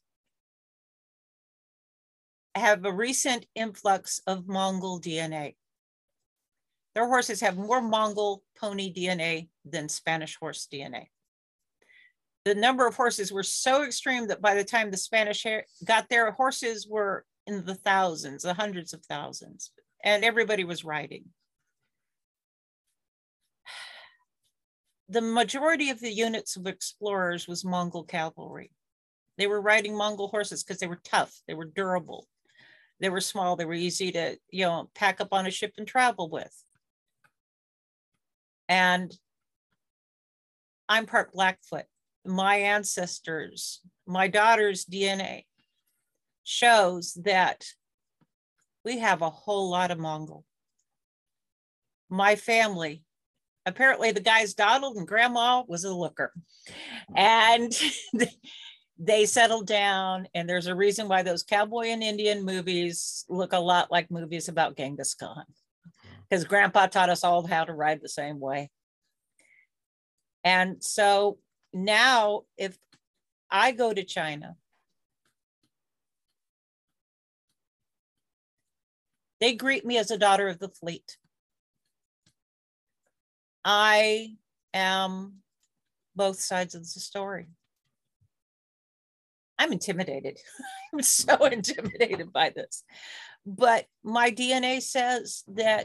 Speaker 3: have a recent influx of Mongol DNA. Their horses have more Mongol pony DNA than Spanish horse DNA. The number of horses were so extreme that by the time the Spanish got there, horses were in the thousands, the hundreds of thousands, and everybody was riding. The majority of the units of explorers was Mongol cavalry. They were riding Mongol horses because they were tough, they were durable, they were small, they were easy to, pack up on a ship and travel with. And I'm part Blackfoot. My ancestors, my daughter's DNA shows that we have a whole lot of Mongol. My family, apparently the guys dawdled and grandma was a looker. And they settled down, and there's a reason why those cowboy and Indian movies look a lot like movies about Genghis Khan, because grandpa taught us all how to ride the same way. And so now if I go to China, they greet me as a daughter of the fleet. I am both sides of the story. I'm intimidated. I'm so intimidated by this. But my DNA says that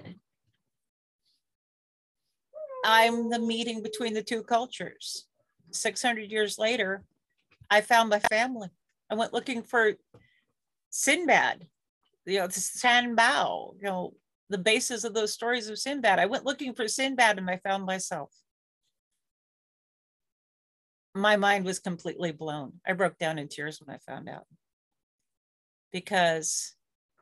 Speaker 3: I'm the meeting between the two cultures. 600 years later, I found my family. I went looking for Sinbad, the San Bao, the basis of those stories of Sinbad. I went looking for Sinbad and I found myself. My mind was completely blown. I broke down in tears when I found out, because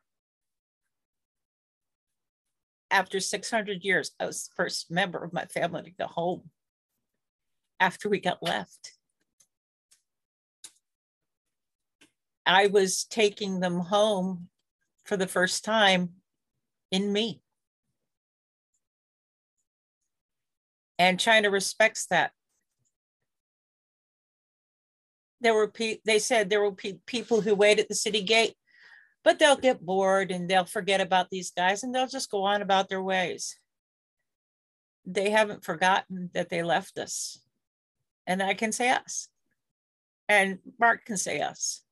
Speaker 3: after 600 years, I was the first member of my family to go home after we got left. I was taking them home for the first time in me. And China respects that. They said there will be people who wait at the city gate, but they'll get bored and they'll forget about these guys and they'll just go on about their ways. They haven't forgotten that they left us. And I can say us. And Mark can say us.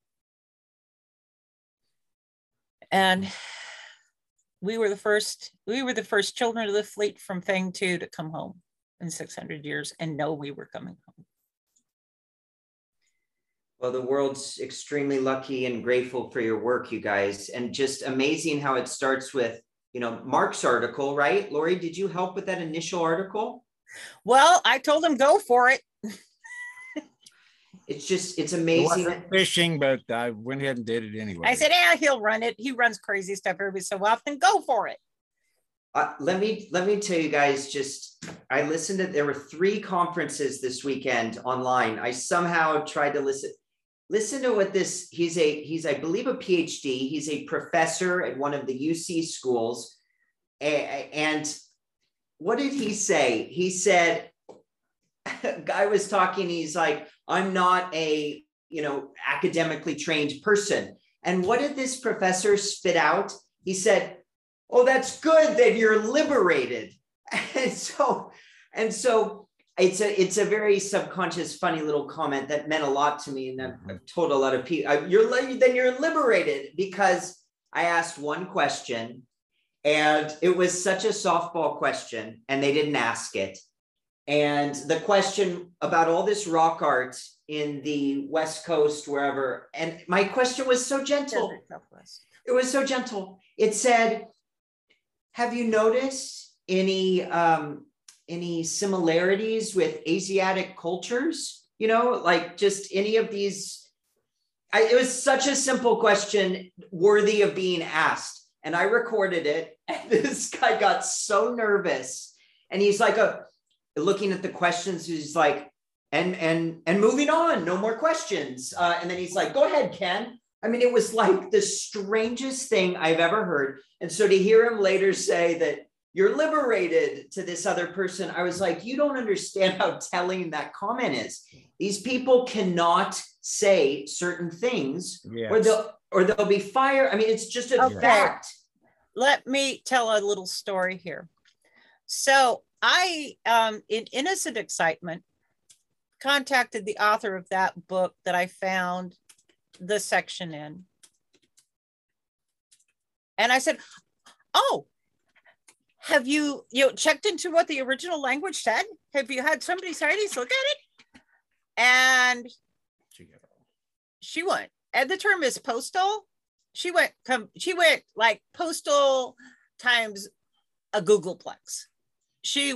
Speaker 3: And we were the first children of the fleet from Feng Tu to come home in 600 years and know we were coming home.
Speaker 1: Well, the world's extremely lucky and grateful for your work, you guys, and just amazing how it starts with, Mark's article, right? Lori, did you help with that initial article?
Speaker 3: Well, I told him go for it.
Speaker 1: It's amazing.
Speaker 2: Fishing, but I went ahead and did it anyway.
Speaker 3: I said, he'll run it. He runs crazy stuff every so often. Go for it.
Speaker 1: Let me tell you guys, I listened to, there were 3 conferences this weekend online. I somehow tried to listen to what this, he's I believe a PhD. He's a professor at one of the UC schools. And what did he say? He said, a guy was talking, he's like, I'm not a, academically trained person. And what did this professor spit out? He said, oh, that's good that you're liberated. And so it's a very subconscious, funny little comment that meant a lot to me. And I've told a lot of people, then you're liberated, because I asked one question and it was such a softball question and they didn't ask it. And the question about all this rock art in the West Coast, wherever. And my question was so gentle. It was so gentle. It said, have you noticed any similarities with Asiatic cultures? Like just any of these. It was such a simple question, worthy of being asked. And I recorded it. And this guy got so nervous. And he's like, looking at the questions, he's like, and moving on, no more questions. And then he's like, go ahead, Ken. I mean, it was like the strangest thing I've ever heard. And so to hear him later say that you're liberated to this other person, I was like, you don't understand how telling that comment is. These people cannot say certain things, yes, or they'll be fired. I mean, it's just a fact.
Speaker 3: Let me tell a little story here. So I, in innocent excitement, contacted the author of that book that I found the section in. And I said, oh, have you checked into what the original language said? Have you had somebody Chinese look at it? And she went, and the term is postal. She went like postal times a Googleplex. She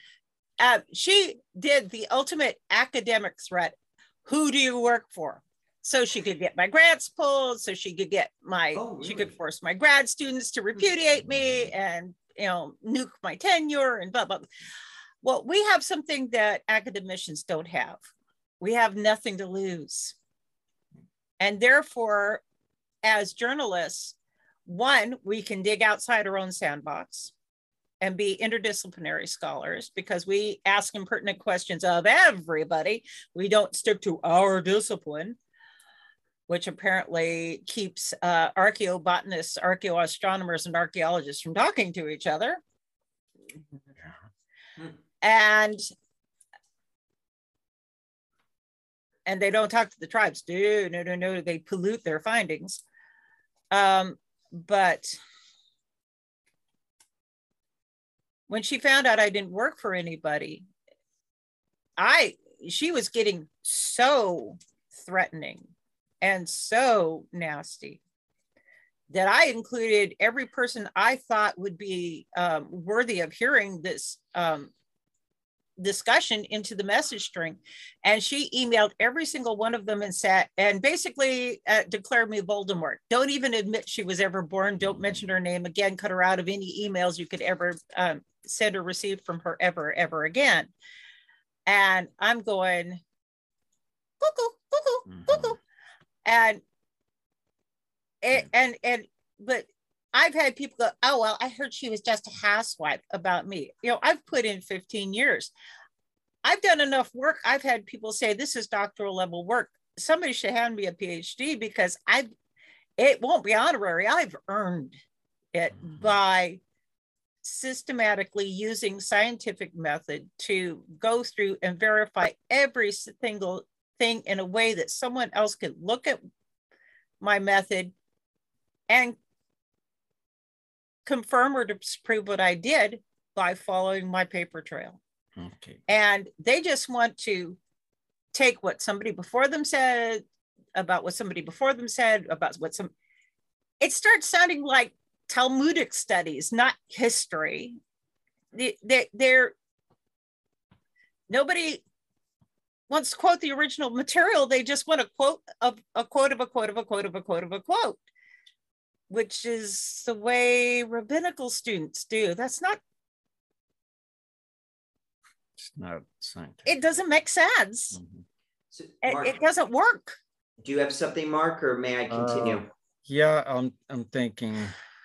Speaker 3: did the ultimate academic threat. Who do you work for? So she could get my grants pulled, so she could get my, she could force my grad students to repudiate me and, nuke my tenure and blah, blah, blah. Well, we have something that academicians don't have. We have nothing to lose. And therefore, as journalists, one, we can dig outside our own sandbox and be interdisciplinary scholars because we ask impertinent questions of everybody. We don't stick to our discipline, which apparently keeps archaeobotanists, archaeoastronomers, and archaeologists from talking to each other. And they don't talk to the tribes. No, they pollute their findings. But when she found out I didn't work for anybody, she was getting so threatening and so nasty that I included every person I thought would be worthy of hearing this discussion into the message string. And she emailed every single one of them and basically declared me Voldemort. Don't even admit she was ever born. Don't mention her name again. Cut her out of any emails you could ever send or receive from her ever again. And I'm going, cuckoo, cuckoo, cuckoo. But I've had people go, oh, well, I heard she was just a housewife about me. I've put in 15 years. I've done enough work. I've had people say, this is doctoral level work. Somebody should hand me a PhD because it won't be honorary. I've earned it by systematically using scientific method to go through and verify every single thing in a way that someone else could look at my method and confirm or disprove what I did by following my paper trail.
Speaker 2: Okay.
Speaker 3: And they just want to take what somebody before them said, about what somebody before them said, about what it starts sounding like Talmudic studies, not history. Nobody wants to quote the original material. They just want to quote a quote of a quote of a quote of a quote of a quote, which is the way rabbinical students do. It's not scientific. It doesn't make sense. Mm-hmm. So, Mark, it doesn't work.
Speaker 1: Do you have something, Mark, or may I continue?
Speaker 2: Yeah, I'm thinking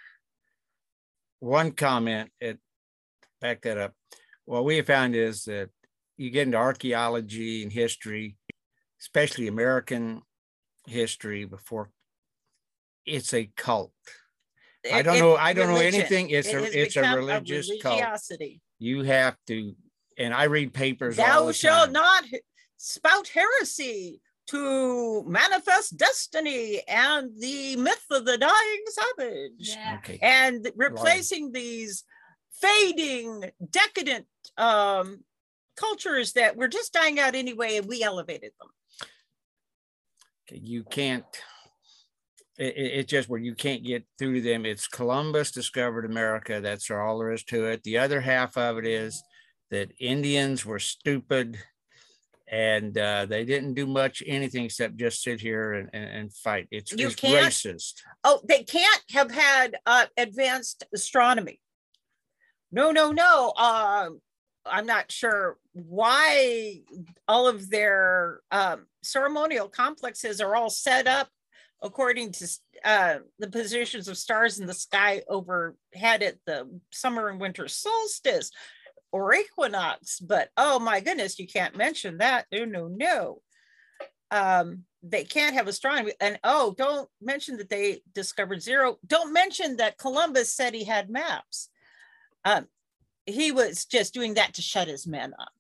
Speaker 2: one comment, back that up. What we have found is that you get into archaeology and history, especially American history, before it's a cult. I don't know anything. It's a religious cult. You have to, and I read papers all the time.
Speaker 3: Thou shalt not spout heresy to manifest destiny and the myth of the dying savage.
Speaker 4: Yeah.
Speaker 2: Okay.
Speaker 3: And replacing these fading, decadent cultures that were just dying out anyway, and we elevated them.
Speaker 2: Okay, you can't, it's just where you can't get through to them. It's Columbus discovered America. That's all there is to it. The other half of it is that Indians were stupid and they didn't do much anything except just sit here and fight. It's racist.
Speaker 3: Oh, they can't have had advanced astronomy. No. I'm not sure why all of their ceremonial complexes are all set up according to the positions of stars in the sky overhead at the summer and winter solstice or equinox. But oh my goodness, you can't mention that. No. They can't have astronomy. And oh, don't mention that they discovered zero. Don't mention that Columbus said he had maps. He was just doing that to shut his men up.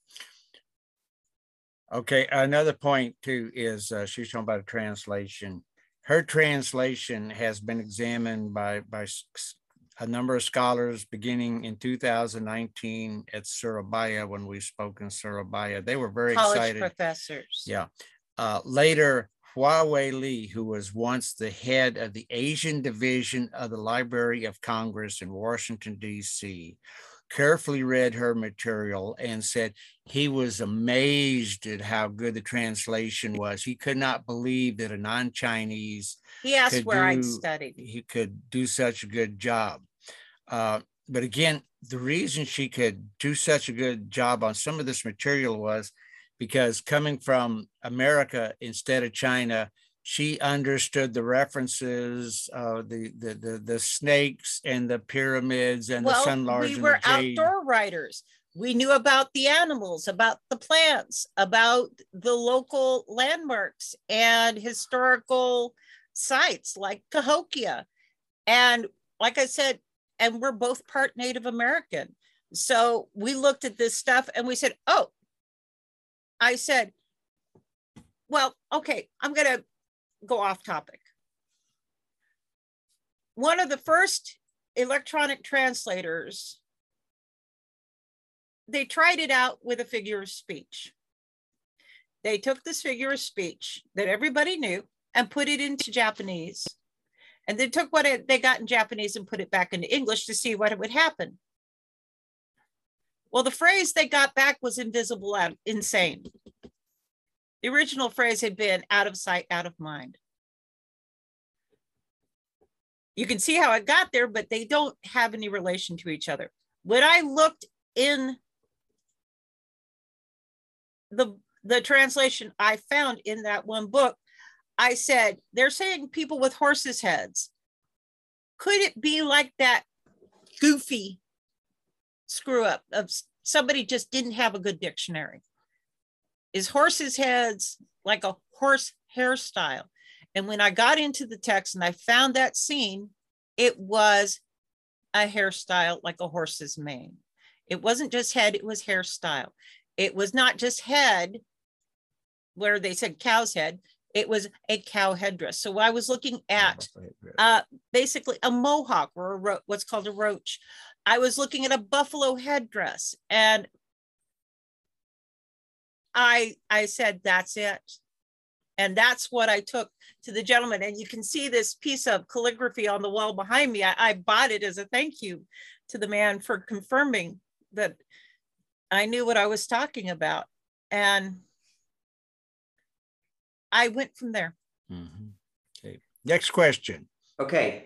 Speaker 2: Okay, another point too is she's talking about a translation. Her translation has been examined by a number of scholars beginning in 2019 at Surabaya when we spoke in Surabaya. They were very
Speaker 3: College
Speaker 2: excited.
Speaker 3: professors.
Speaker 2: Yeah. Later, Huawei Li, who was once the head of the Asian division of the Library of Congress in Washington, D.C., carefully read her material and said he was amazed at how good the translation was. He could not believe that a non-Chinese
Speaker 3: He asked where I'd studied.
Speaker 2: He could do such a good job. But again, the reason she could do such a good job on some of this material was because coming from America instead of China, she understood the references, the snakes and the pyramids and the sun lords.
Speaker 3: We were outdoor writers. We knew about the animals, about the plants, about the local landmarks and historical sites like Cahokia. And like I said, and we're both part Native American. So we looked at this stuff and we said, oh, I said, well, okay, I'm going to go off topic. One of the first electronic translators, they tried it out with a figure of speech. They took this figure of speech that everybody knew and put it into Japanese. And they took what they got in Japanese and put it back into English to see what would happen. Well, the phrase they got back was invisible, insane. The original phrase had been out of sight, out of mind. You can see how it got there, but they don't have any relation to each other. When I looked in the translation I found in that one book, I said, they're saying people with horses' heads. Could it be like that goofy screw up of somebody just didn't have a good dictionary? Is horses' heads like a horse hairstyle? And when I got into the text and I found that scene, it was a hairstyle like a horse's mane. It wasn't just head, it was hairstyle. It was not just head, where they said cow's head, it was a cow headdress. So I was looking at basically a mohawk or what's called a roach. I was looking at a buffalo headdress, and I said, that's it. And that's what I took to the gentleman. And you can see this piece of calligraphy on the wall behind me. I bought it as a thank you to the man for confirming that I knew what I was talking about. And I went from there.
Speaker 2: Mm-hmm. Okay. Next question.
Speaker 1: Okay.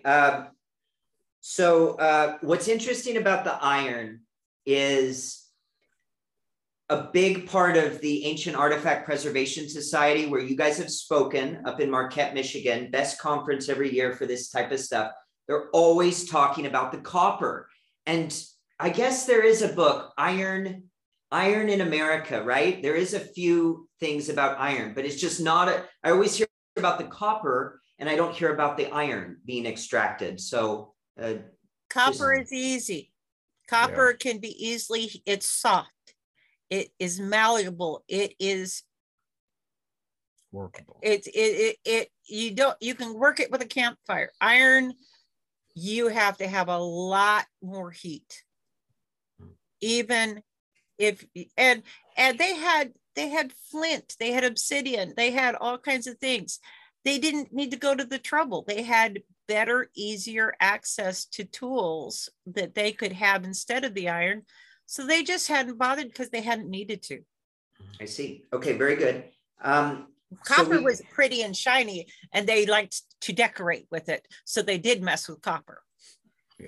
Speaker 1: So what's interesting about the iron is a big part of the Ancient Artifact Preservation Society, where you guys have spoken up in Marquette, Michigan, best conference every year for this type of stuff. They're always talking about the copper. And I guess there is a book, Iron in America, right? There is a few things about iron, but it's just not I always hear about the copper and I don't hear about the iron being extracted. So
Speaker 3: copper is easy. Copper can be easily, it's soft. It is malleable. It is
Speaker 2: workable.
Speaker 3: You can work it with a campfire. Iron, you have to have a lot more heat. Even if, and they had flint, they had obsidian, they had all kinds of things. They didn't need to go to the trouble. They had better, easier access to tools that they could have instead of the iron. So they just hadn't bothered because they hadn't needed to.
Speaker 1: I see. Okay, very good.
Speaker 3: Copper was pretty and shiny, and they liked to decorate with it. So they did mess with copper.
Speaker 2: Yeah.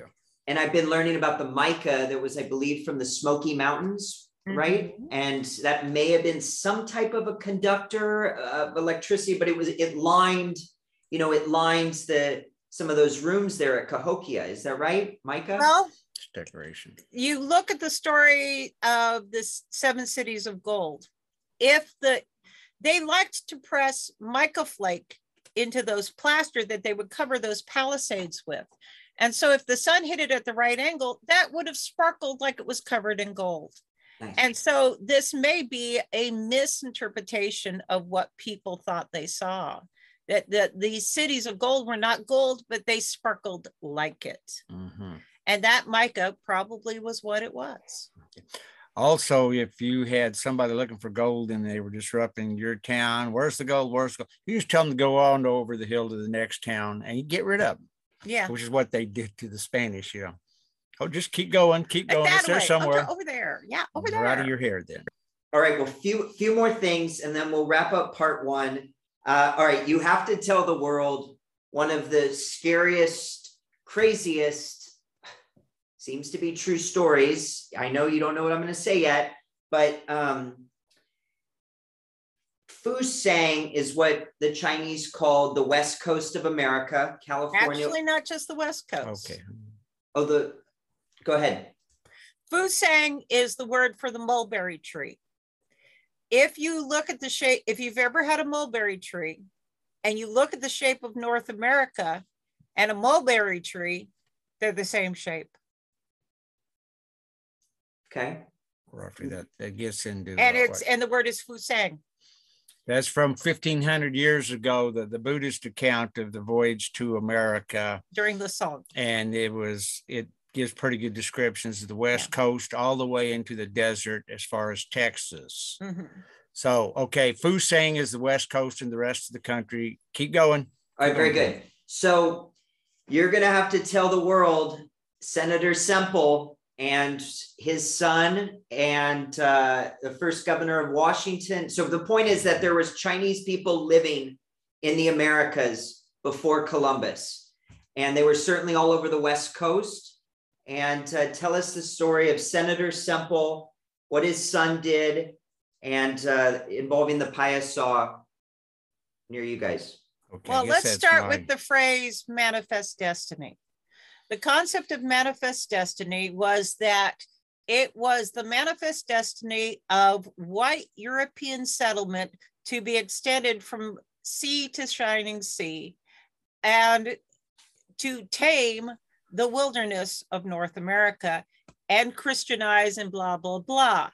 Speaker 1: And I've been learning about the mica that was, I believe, from the Smoky Mountains, right? And that may have been some type of a conductor of electricity, but it lined, it lines some of those rooms there at Cahokia. Is that right, Micah?
Speaker 3: Well,
Speaker 2: It's decoration.
Speaker 3: you look at the story of the 7 cities of gold. They liked to press mica flake into those plaster that they would cover those palisades with. And so if the sun hit it at the right angle, that would have sparkled like it was covered in gold.
Speaker 1: Nice.
Speaker 3: And so this may be a misinterpretation of what people thought they saw, that these cities of gold were not gold, but they sparkled like it. And that mica probably was what it was.
Speaker 2: Also, if you had somebody looking for gold and they were disrupting your town, where's the gold? Where's the gold? You just tell them to go on over the hill to the next town and you get rid of them.
Speaker 3: Yeah.
Speaker 2: Which is what they did to the Spanish, Oh, just keep going. It's there
Speaker 3: way.
Speaker 2: somewhere.
Speaker 3: Over there. Yeah, over
Speaker 2: They're
Speaker 3: there.
Speaker 2: out of your hair then.
Speaker 1: All right, well, few more things, and then we'll wrap up part 1. All right, you have to tell the world one of the scariest, craziest, seems to be true stories. I know you don't know what I'm going to say yet, but Fusang is what the Chinese called the West Coast of America, California.
Speaker 3: Actually, not just the West Coast.
Speaker 2: Okay.
Speaker 1: Oh, go ahead.
Speaker 3: Fusang is the word for the mulberry tree. If you look at the shape, if you've ever had a mulberry tree and you look at the shape of North America and a mulberry tree, they're the same shape.
Speaker 1: Okay.
Speaker 2: Roughly that gets into.
Speaker 3: And the word is Fusang.
Speaker 2: That's from 1500 years ago, the Buddhist account of the voyage to America.
Speaker 3: During the Song.
Speaker 2: And it gives pretty good descriptions of the West Coast all the way into the desert as far as Texas. So, okay, Fusang is the West Coast and the rest of the country. Keep going.
Speaker 1: All right, very good. So you're going to have to tell the world Senator Semple and his son and the first governor of Washington. So the point is that there was Chinese people living in the Americas before Columbus, and they were certainly all over the West Coast. And tell us the story of Senator Semple, what his son did, and involving the Piasa near you guys.
Speaker 2: Okay,
Speaker 3: well, let's start with the phrase manifest destiny. The concept of manifest destiny was that it was the manifest destiny of white European settlement to be extended from sea to shining sea and to tame the wilderness of North America and Christianize and blah, blah, blah.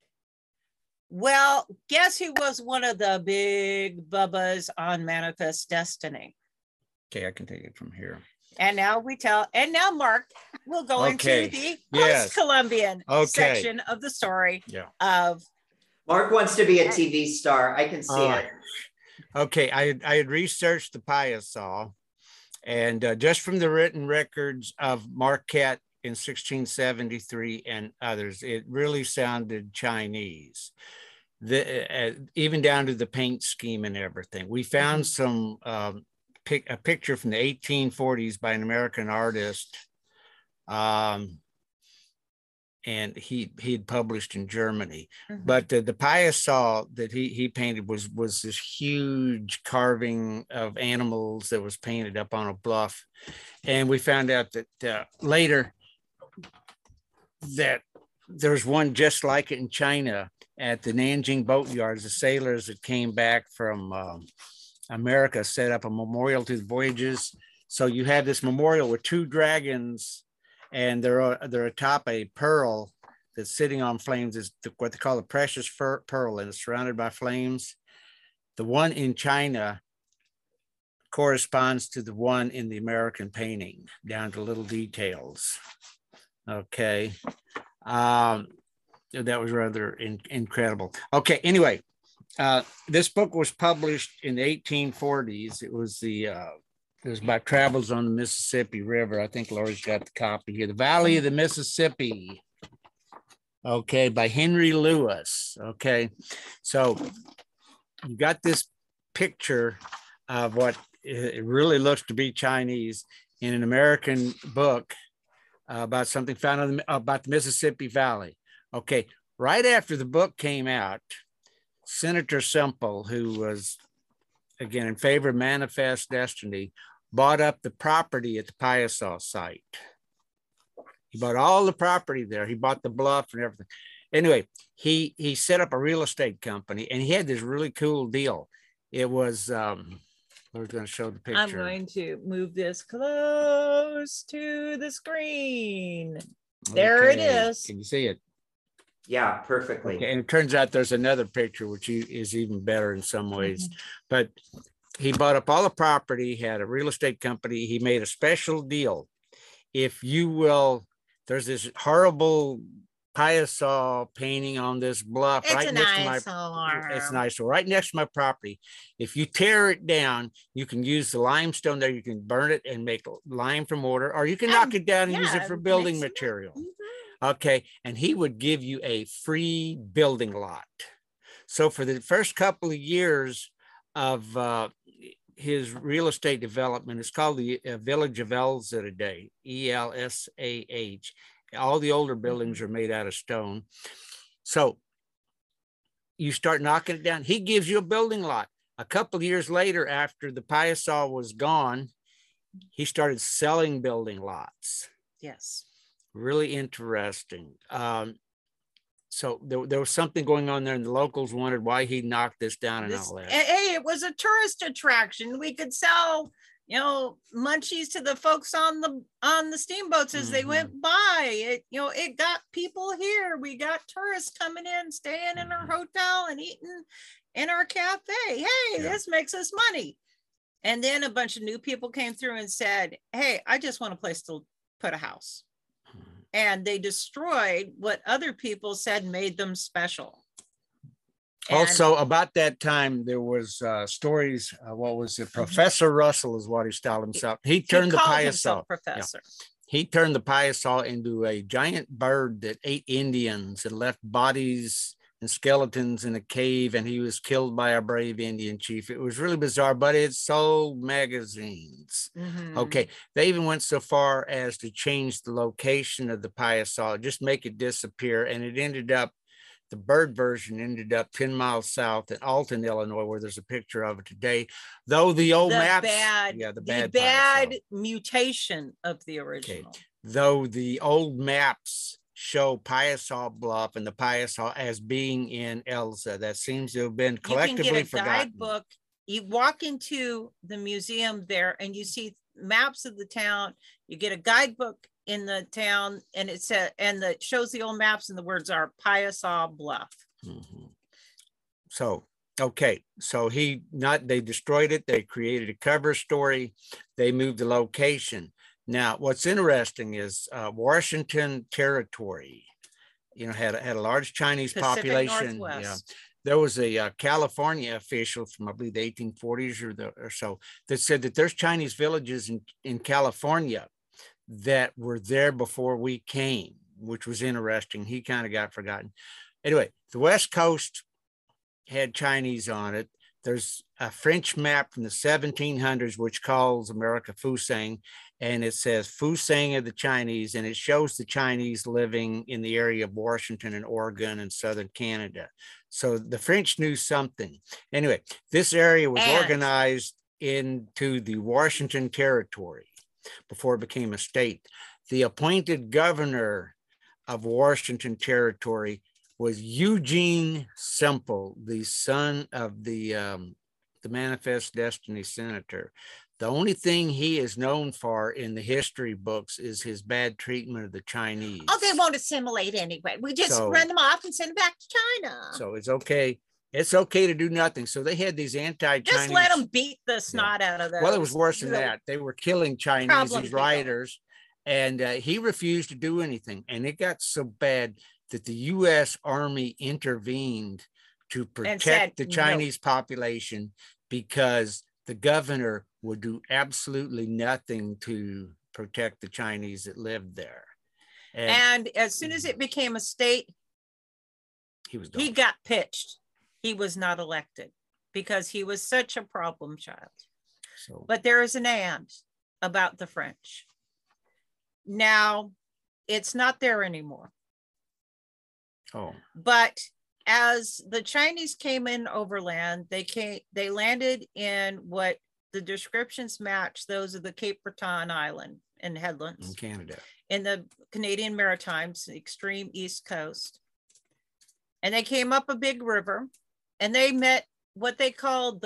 Speaker 3: Well, guess who was one of the big bubbas on Manifest Destiny?
Speaker 2: Okay, I can take it from here.
Speaker 3: And now Mark will go into the post-Columbian section of the story of.
Speaker 1: Mark wants to be a TV star. I can see it.
Speaker 2: Okay, I had researched the Piasa, and just from the written records of Marquette in 1673 and others, it really sounded Chinese. Even down to the paint scheme and everything. We found some a picture from the 1840s by an American artist, and he had published in Germany. But the Piasa that he painted was this huge carving of animals that was painted up on a bluff, and we found out that later that there's one just like it in China at the Nanjing boat yards. The sailors that came back from America set up a memorial to the voyages. So you have this memorial with 2 dragons, and they're atop a pearl that's sitting on flames. Is what they call a precious pearl, and it's surrounded by flames. The one in China corresponds to the one in the American painting, down to little details. Okay. That was rather incredible. Okay, anyway, this book was published in the 1840s. It was about travels on the Mississippi River. I think Laura's got the copy here. The Valley of the Mississippi. Okay, by Henry Lewis. Okay, so you got this picture of what it really looks to be Chinese in an American book about something found about the Mississippi Valley. Okay, right after the book came out, Senator Semple, who was, again, in favor of Manifest Destiny, bought up the property at the Piasaw site. He bought all the property there. He bought the bluff and everything. Anyway, he set up a real estate company, and he had this really cool deal. It was, we're going to show the picture.
Speaker 3: I'm going to move this close to the screen. There it is.
Speaker 2: Can you see it?
Speaker 1: Yeah, perfectly.
Speaker 2: Okay. And it turns out there's another picture, which is even better in some ways. But he bought up all the property, had a real estate company. He made a special deal. If you will, there's this horrible Piasaw painting on this bluff
Speaker 3: It's
Speaker 2: right
Speaker 3: an
Speaker 2: next to it's an eyesore right next to my property. If you tear it down, you can use the limestone there. You can burn it and make lime for mortar, or you can knock it down and use it for building material. Okay, and he would give you a free building lot. So for the first couple of years of his real estate development, it's called the Village of Elsa today, ELSAH. All the older buildings are made out of stone. So you start knocking it down. He gives you a building lot. A couple of years later, after the Piasaw was gone, he started selling building lots.
Speaker 3: Yes.
Speaker 2: Really interesting. So there was something going on there, and the locals wondered why he knocked this down and all that.
Speaker 3: Hey, it was a tourist attraction. We could sell, munchies to the folks on the steamboats as they went by. It got people here. We got tourists coming in, staying in our hotel and eating in our cafe. Hey, this makes us money. And then a bunch of new people came through and said, hey, I just want a place to put a house. And they destroyed what other people said made them special.
Speaker 2: Also, about that time, there was stories. What was it? Professor Russell is what he styled himself. He turned the Piasaw.
Speaker 3: Professor.
Speaker 2: Yeah. He turned the Piasaw into a giant bird that ate Indians and left bodies and skeletons in a cave, and he was killed by a brave Indian chief. It was really bizarre, but it sold magazines. Okay, they even went so far as to change the location of the Piasaw, just make it disappear, and it ended up, the bird version ended up 10 miles south in Alton, Illinois, where there's a picture of it today. Though the old maps, the bad
Speaker 3: mutation of the original.
Speaker 2: Okay. Though the old maps show Piasaw Bluff and the Piasaw as being in Elsa, that seems to have been collectively forgotten.
Speaker 3: Guidebook. You walk into the museum there and you see maps of the town. You get a guidebook in the town, and it says, and that shows the old maps, and the words are Piasaw Bluff.
Speaker 2: So okay, so they destroyed it. They created a cover story. They moved the location. Now, what's interesting is Washington Territory, had a large Chinese
Speaker 3: Pacific
Speaker 2: population.
Speaker 3: Northwest.
Speaker 2: Yeah. There was a California official from, I believe, the 1840s or so that said that there's Chinese villages in California that were there before we came, which was interesting. He kind of got forgotten. Anyway, the West Coast had Chinese on it. There's a French map from the 1700s, which calls America Fusang, and it says Fusang of the Chinese, and it shows the Chinese living in the area of Washington and Oregon and southern Canada. So the French knew something. Anyway, this area was organized into the Washington Territory before it became a state. The appointed governor of Washington Territory was Eugene Semple, the son of the Manifest Destiny senator. The only thing he is known for in the history books is his bad treatment of the Chinese.
Speaker 3: Oh, they won't assimilate anyway. We just run them off and send them back to China.
Speaker 2: So it's okay. It's okay to do nothing. So they had these anti-Chinese.
Speaker 3: Just let them beat the snot out of them.
Speaker 2: Well, it was worse than that. They were killing Chinese, these rioters, and he refused to do anything. And it got so bad that the U.S. Army intervened to protect the Chinese population, because the governor would do absolutely nothing to protect the Chinese that lived there.
Speaker 3: And as soon as it became a state, he got pitched. He was not elected because he was such a problem child. But there is an and about the French. Now, it's not there anymore.
Speaker 2: Oh,
Speaker 3: But as the Chinese came in overland, they landed in what the descriptions match those of the Cape Breton Island and headlands
Speaker 2: in Canada.
Speaker 3: in the Canadian Maritimes, the extreme East Coast. And they came up a big river and they met what they called the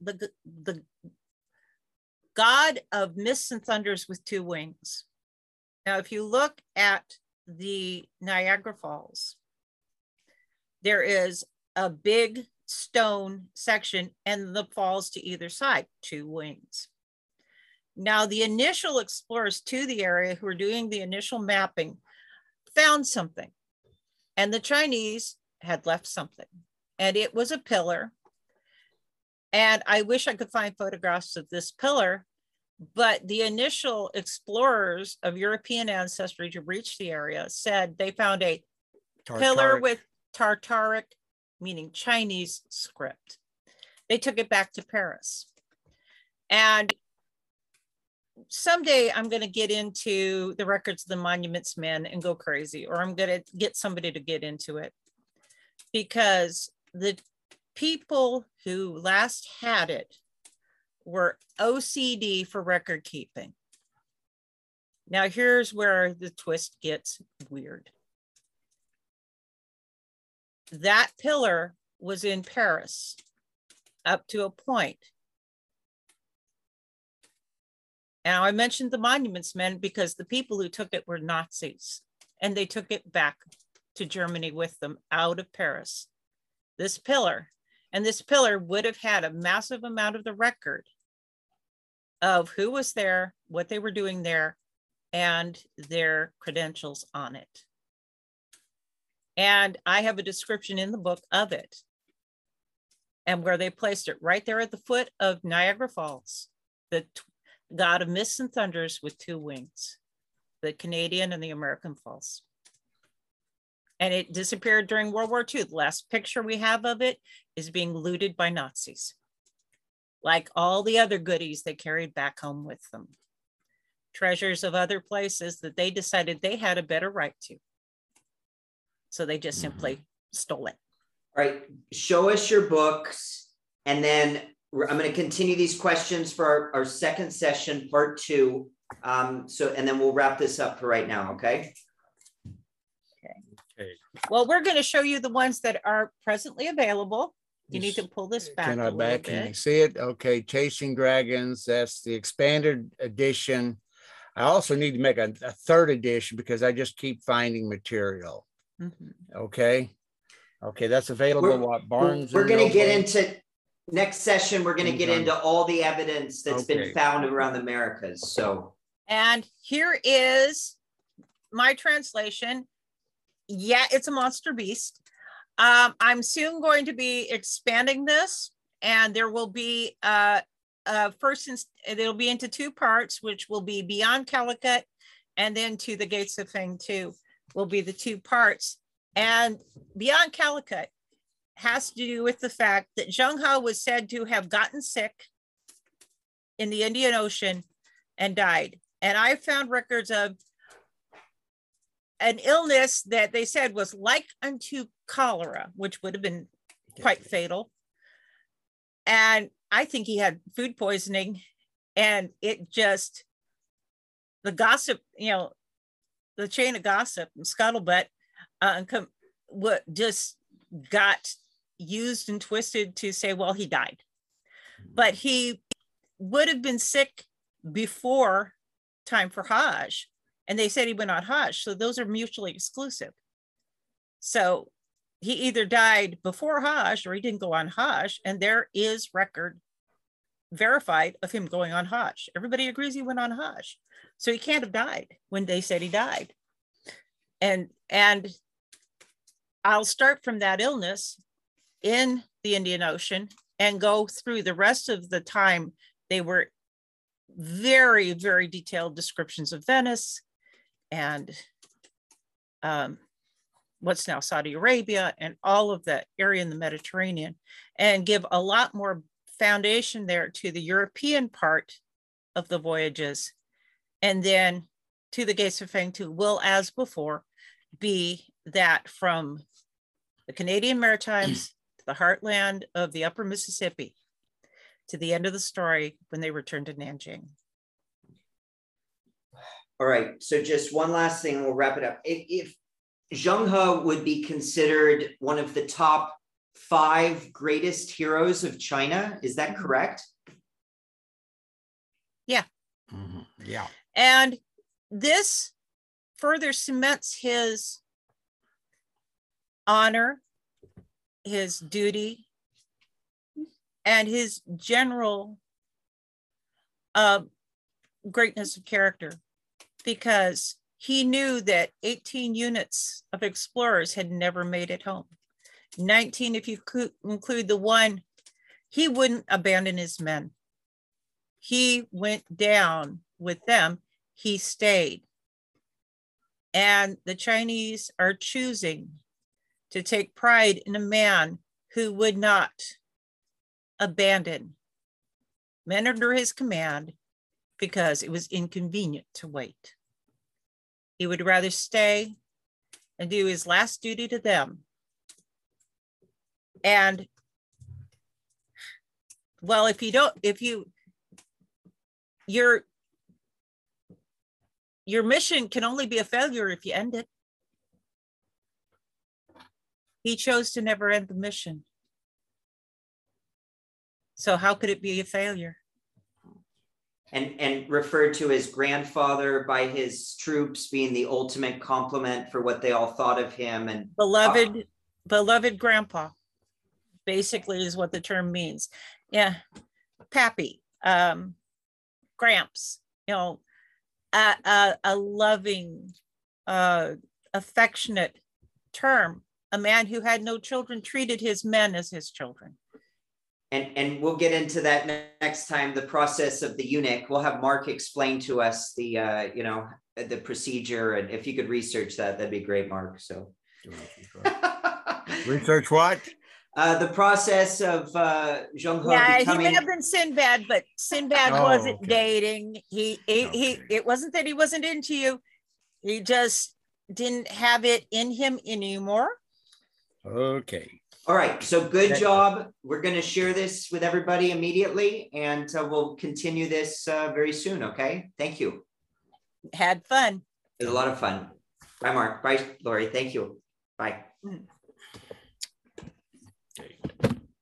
Speaker 3: god of mists and thunders with two wings. Now, if you look at the Niagara Falls, there is a big stone section and the falls to either side, two wings. Now, the initial explorers to the area who were doing the initial mapping found something, and the Chinese had left something, and it was a pillar. And I wish I could find photographs of this pillar, but the initial explorers of European ancestry to reach the area said they found a pillar with Tartaric, meaning Chinese script. They took it back to Paris. And someday I'm going to get into the records of the Monuments Men and go crazy, or I'm going to get somebody to get into it, because the people who last had it were OCD for record keeping. Now here's where the twist gets weird. That pillar was in Paris up to a point. Now I mentioned the Monuments Men because the people who took it were Nazis, and they took it back to Germany with them out of Paris. This pillar, and this pillar would have had a massive amount of the record of who was there, what they were doing there, and their credentials on it. And I have a description in the book of it, and where they placed it right there at the foot of Niagara Falls, the god of mists and thunders with two wings, the Canadian and the American Falls. And it disappeared during World War II. The last picture we have of it is being looted by Nazis, like all the other goodies they carried back home with them. Treasures of other places that they decided they had a better right to. So they just simply stole it.
Speaker 1: All right, show us your books, and then I'm going to continue these questions for our second session, part 2. And then we'll wrap this up for right now, okay?
Speaker 2: Okay.
Speaker 3: Well, we're going to show you the ones that are presently available. You need to pull this back
Speaker 2: Can
Speaker 3: a
Speaker 2: I
Speaker 3: little
Speaker 2: back?
Speaker 3: bit.
Speaker 2: Can you see it? Okay, Chasing Dragons. That's the expanded edition. I also need to make a third edition because I just keep finding material. Okay. Okay, that's available at Barnes.
Speaker 1: We're going to get into next session. We're going to get into all the evidence that's been found around the Americas. So,
Speaker 3: and here is my translation. Yeah, it's a monster beast. I'm soon going to be expanding this, and there will be it'll be into 2 parts, which will be Beyond Calicut, and then To the Gates of Feng 2 will be the 2 parts. And Beyond Calicut has to do with the fact that Zheng He was said to have gotten sick in the Indian Ocean and died. And I found records of an illness that they said was like unto cholera, which would have been quite fatal. And I think he had food poisoning, and it just, the gossip, the chain of gossip and scuttlebutt just got used and twisted to say, well, he died. But he would have been sick before time for Hajj, and they said he went on Hajj. So those are mutually exclusive. So he either died before Hajj or he didn't go on Hajj, and there is record verified of him going on Hajj. Everybody agrees he went on Hajj. So he can't have died when they said he died. And I'll start from that illness in the Indian Ocean and go through the rest of the time. They were very, very detailed descriptions of Venice and what's now Saudi Arabia and all of that area in the Mediterranean, and give a lot more foundation there to the European part of the voyages. And then to the gates of Fengtu will, as before, be that from the Canadian Maritimes to the heartland of the upper Mississippi to the end of the story when they return to Nanjing.
Speaker 1: All right, so just one last thing, we'll wrap it up. If Zheng He would be considered one of the top 5 greatest heroes of China, is that correct?
Speaker 3: Yeah.
Speaker 2: Mhm. Yeah.
Speaker 3: And this further cements his honor, his duty, and his general greatness of character, because he knew that 18 units of explorers had never made it home. 19, if you could include the one, he wouldn't abandon his men. He went down with them. He stayed. And the Chinese are choosing to take pride in a man who would not abandon men under his command because it was inconvenient to wait. He would rather stay and do his last duty to them. And well, if you don't, your mission can only be a failure if you end it. He chose to never end the mission. So how could it be a failure?
Speaker 1: And referred to his grandfather by his troops being the ultimate compliment for what they all thought of him. And
Speaker 3: beloved grandpa, basically is what the term means. Yeah, Pappy, Gramps, you know, a loving, affectionate term. A man who had no children treated his men as his children.
Speaker 1: And we'll get into that next time, the process of the eunuch. We'll have Mark explain to us the, the procedure. And if you could research that, that'd be great, Mark. So
Speaker 2: Research what?
Speaker 1: The process of Zheng He
Speaker 3: Yeah,
Speaker 1: becoming...
Speaker 3: he may have been Sinbad, but Sinbad wasn't dating. It wasn't that he wasn't into you. He just didn't have it in him anymore.
Speaker 2: Okay.
Speaker 1: All right, so good job. We're going to share this with everybody immediately, and we'll continue this very soon, okay? Thank you.
Speaker 3: Had fun.
Speaker 1: It was a lot of fun. Bye, Mark. Bye, Lori. Thank you. Bye.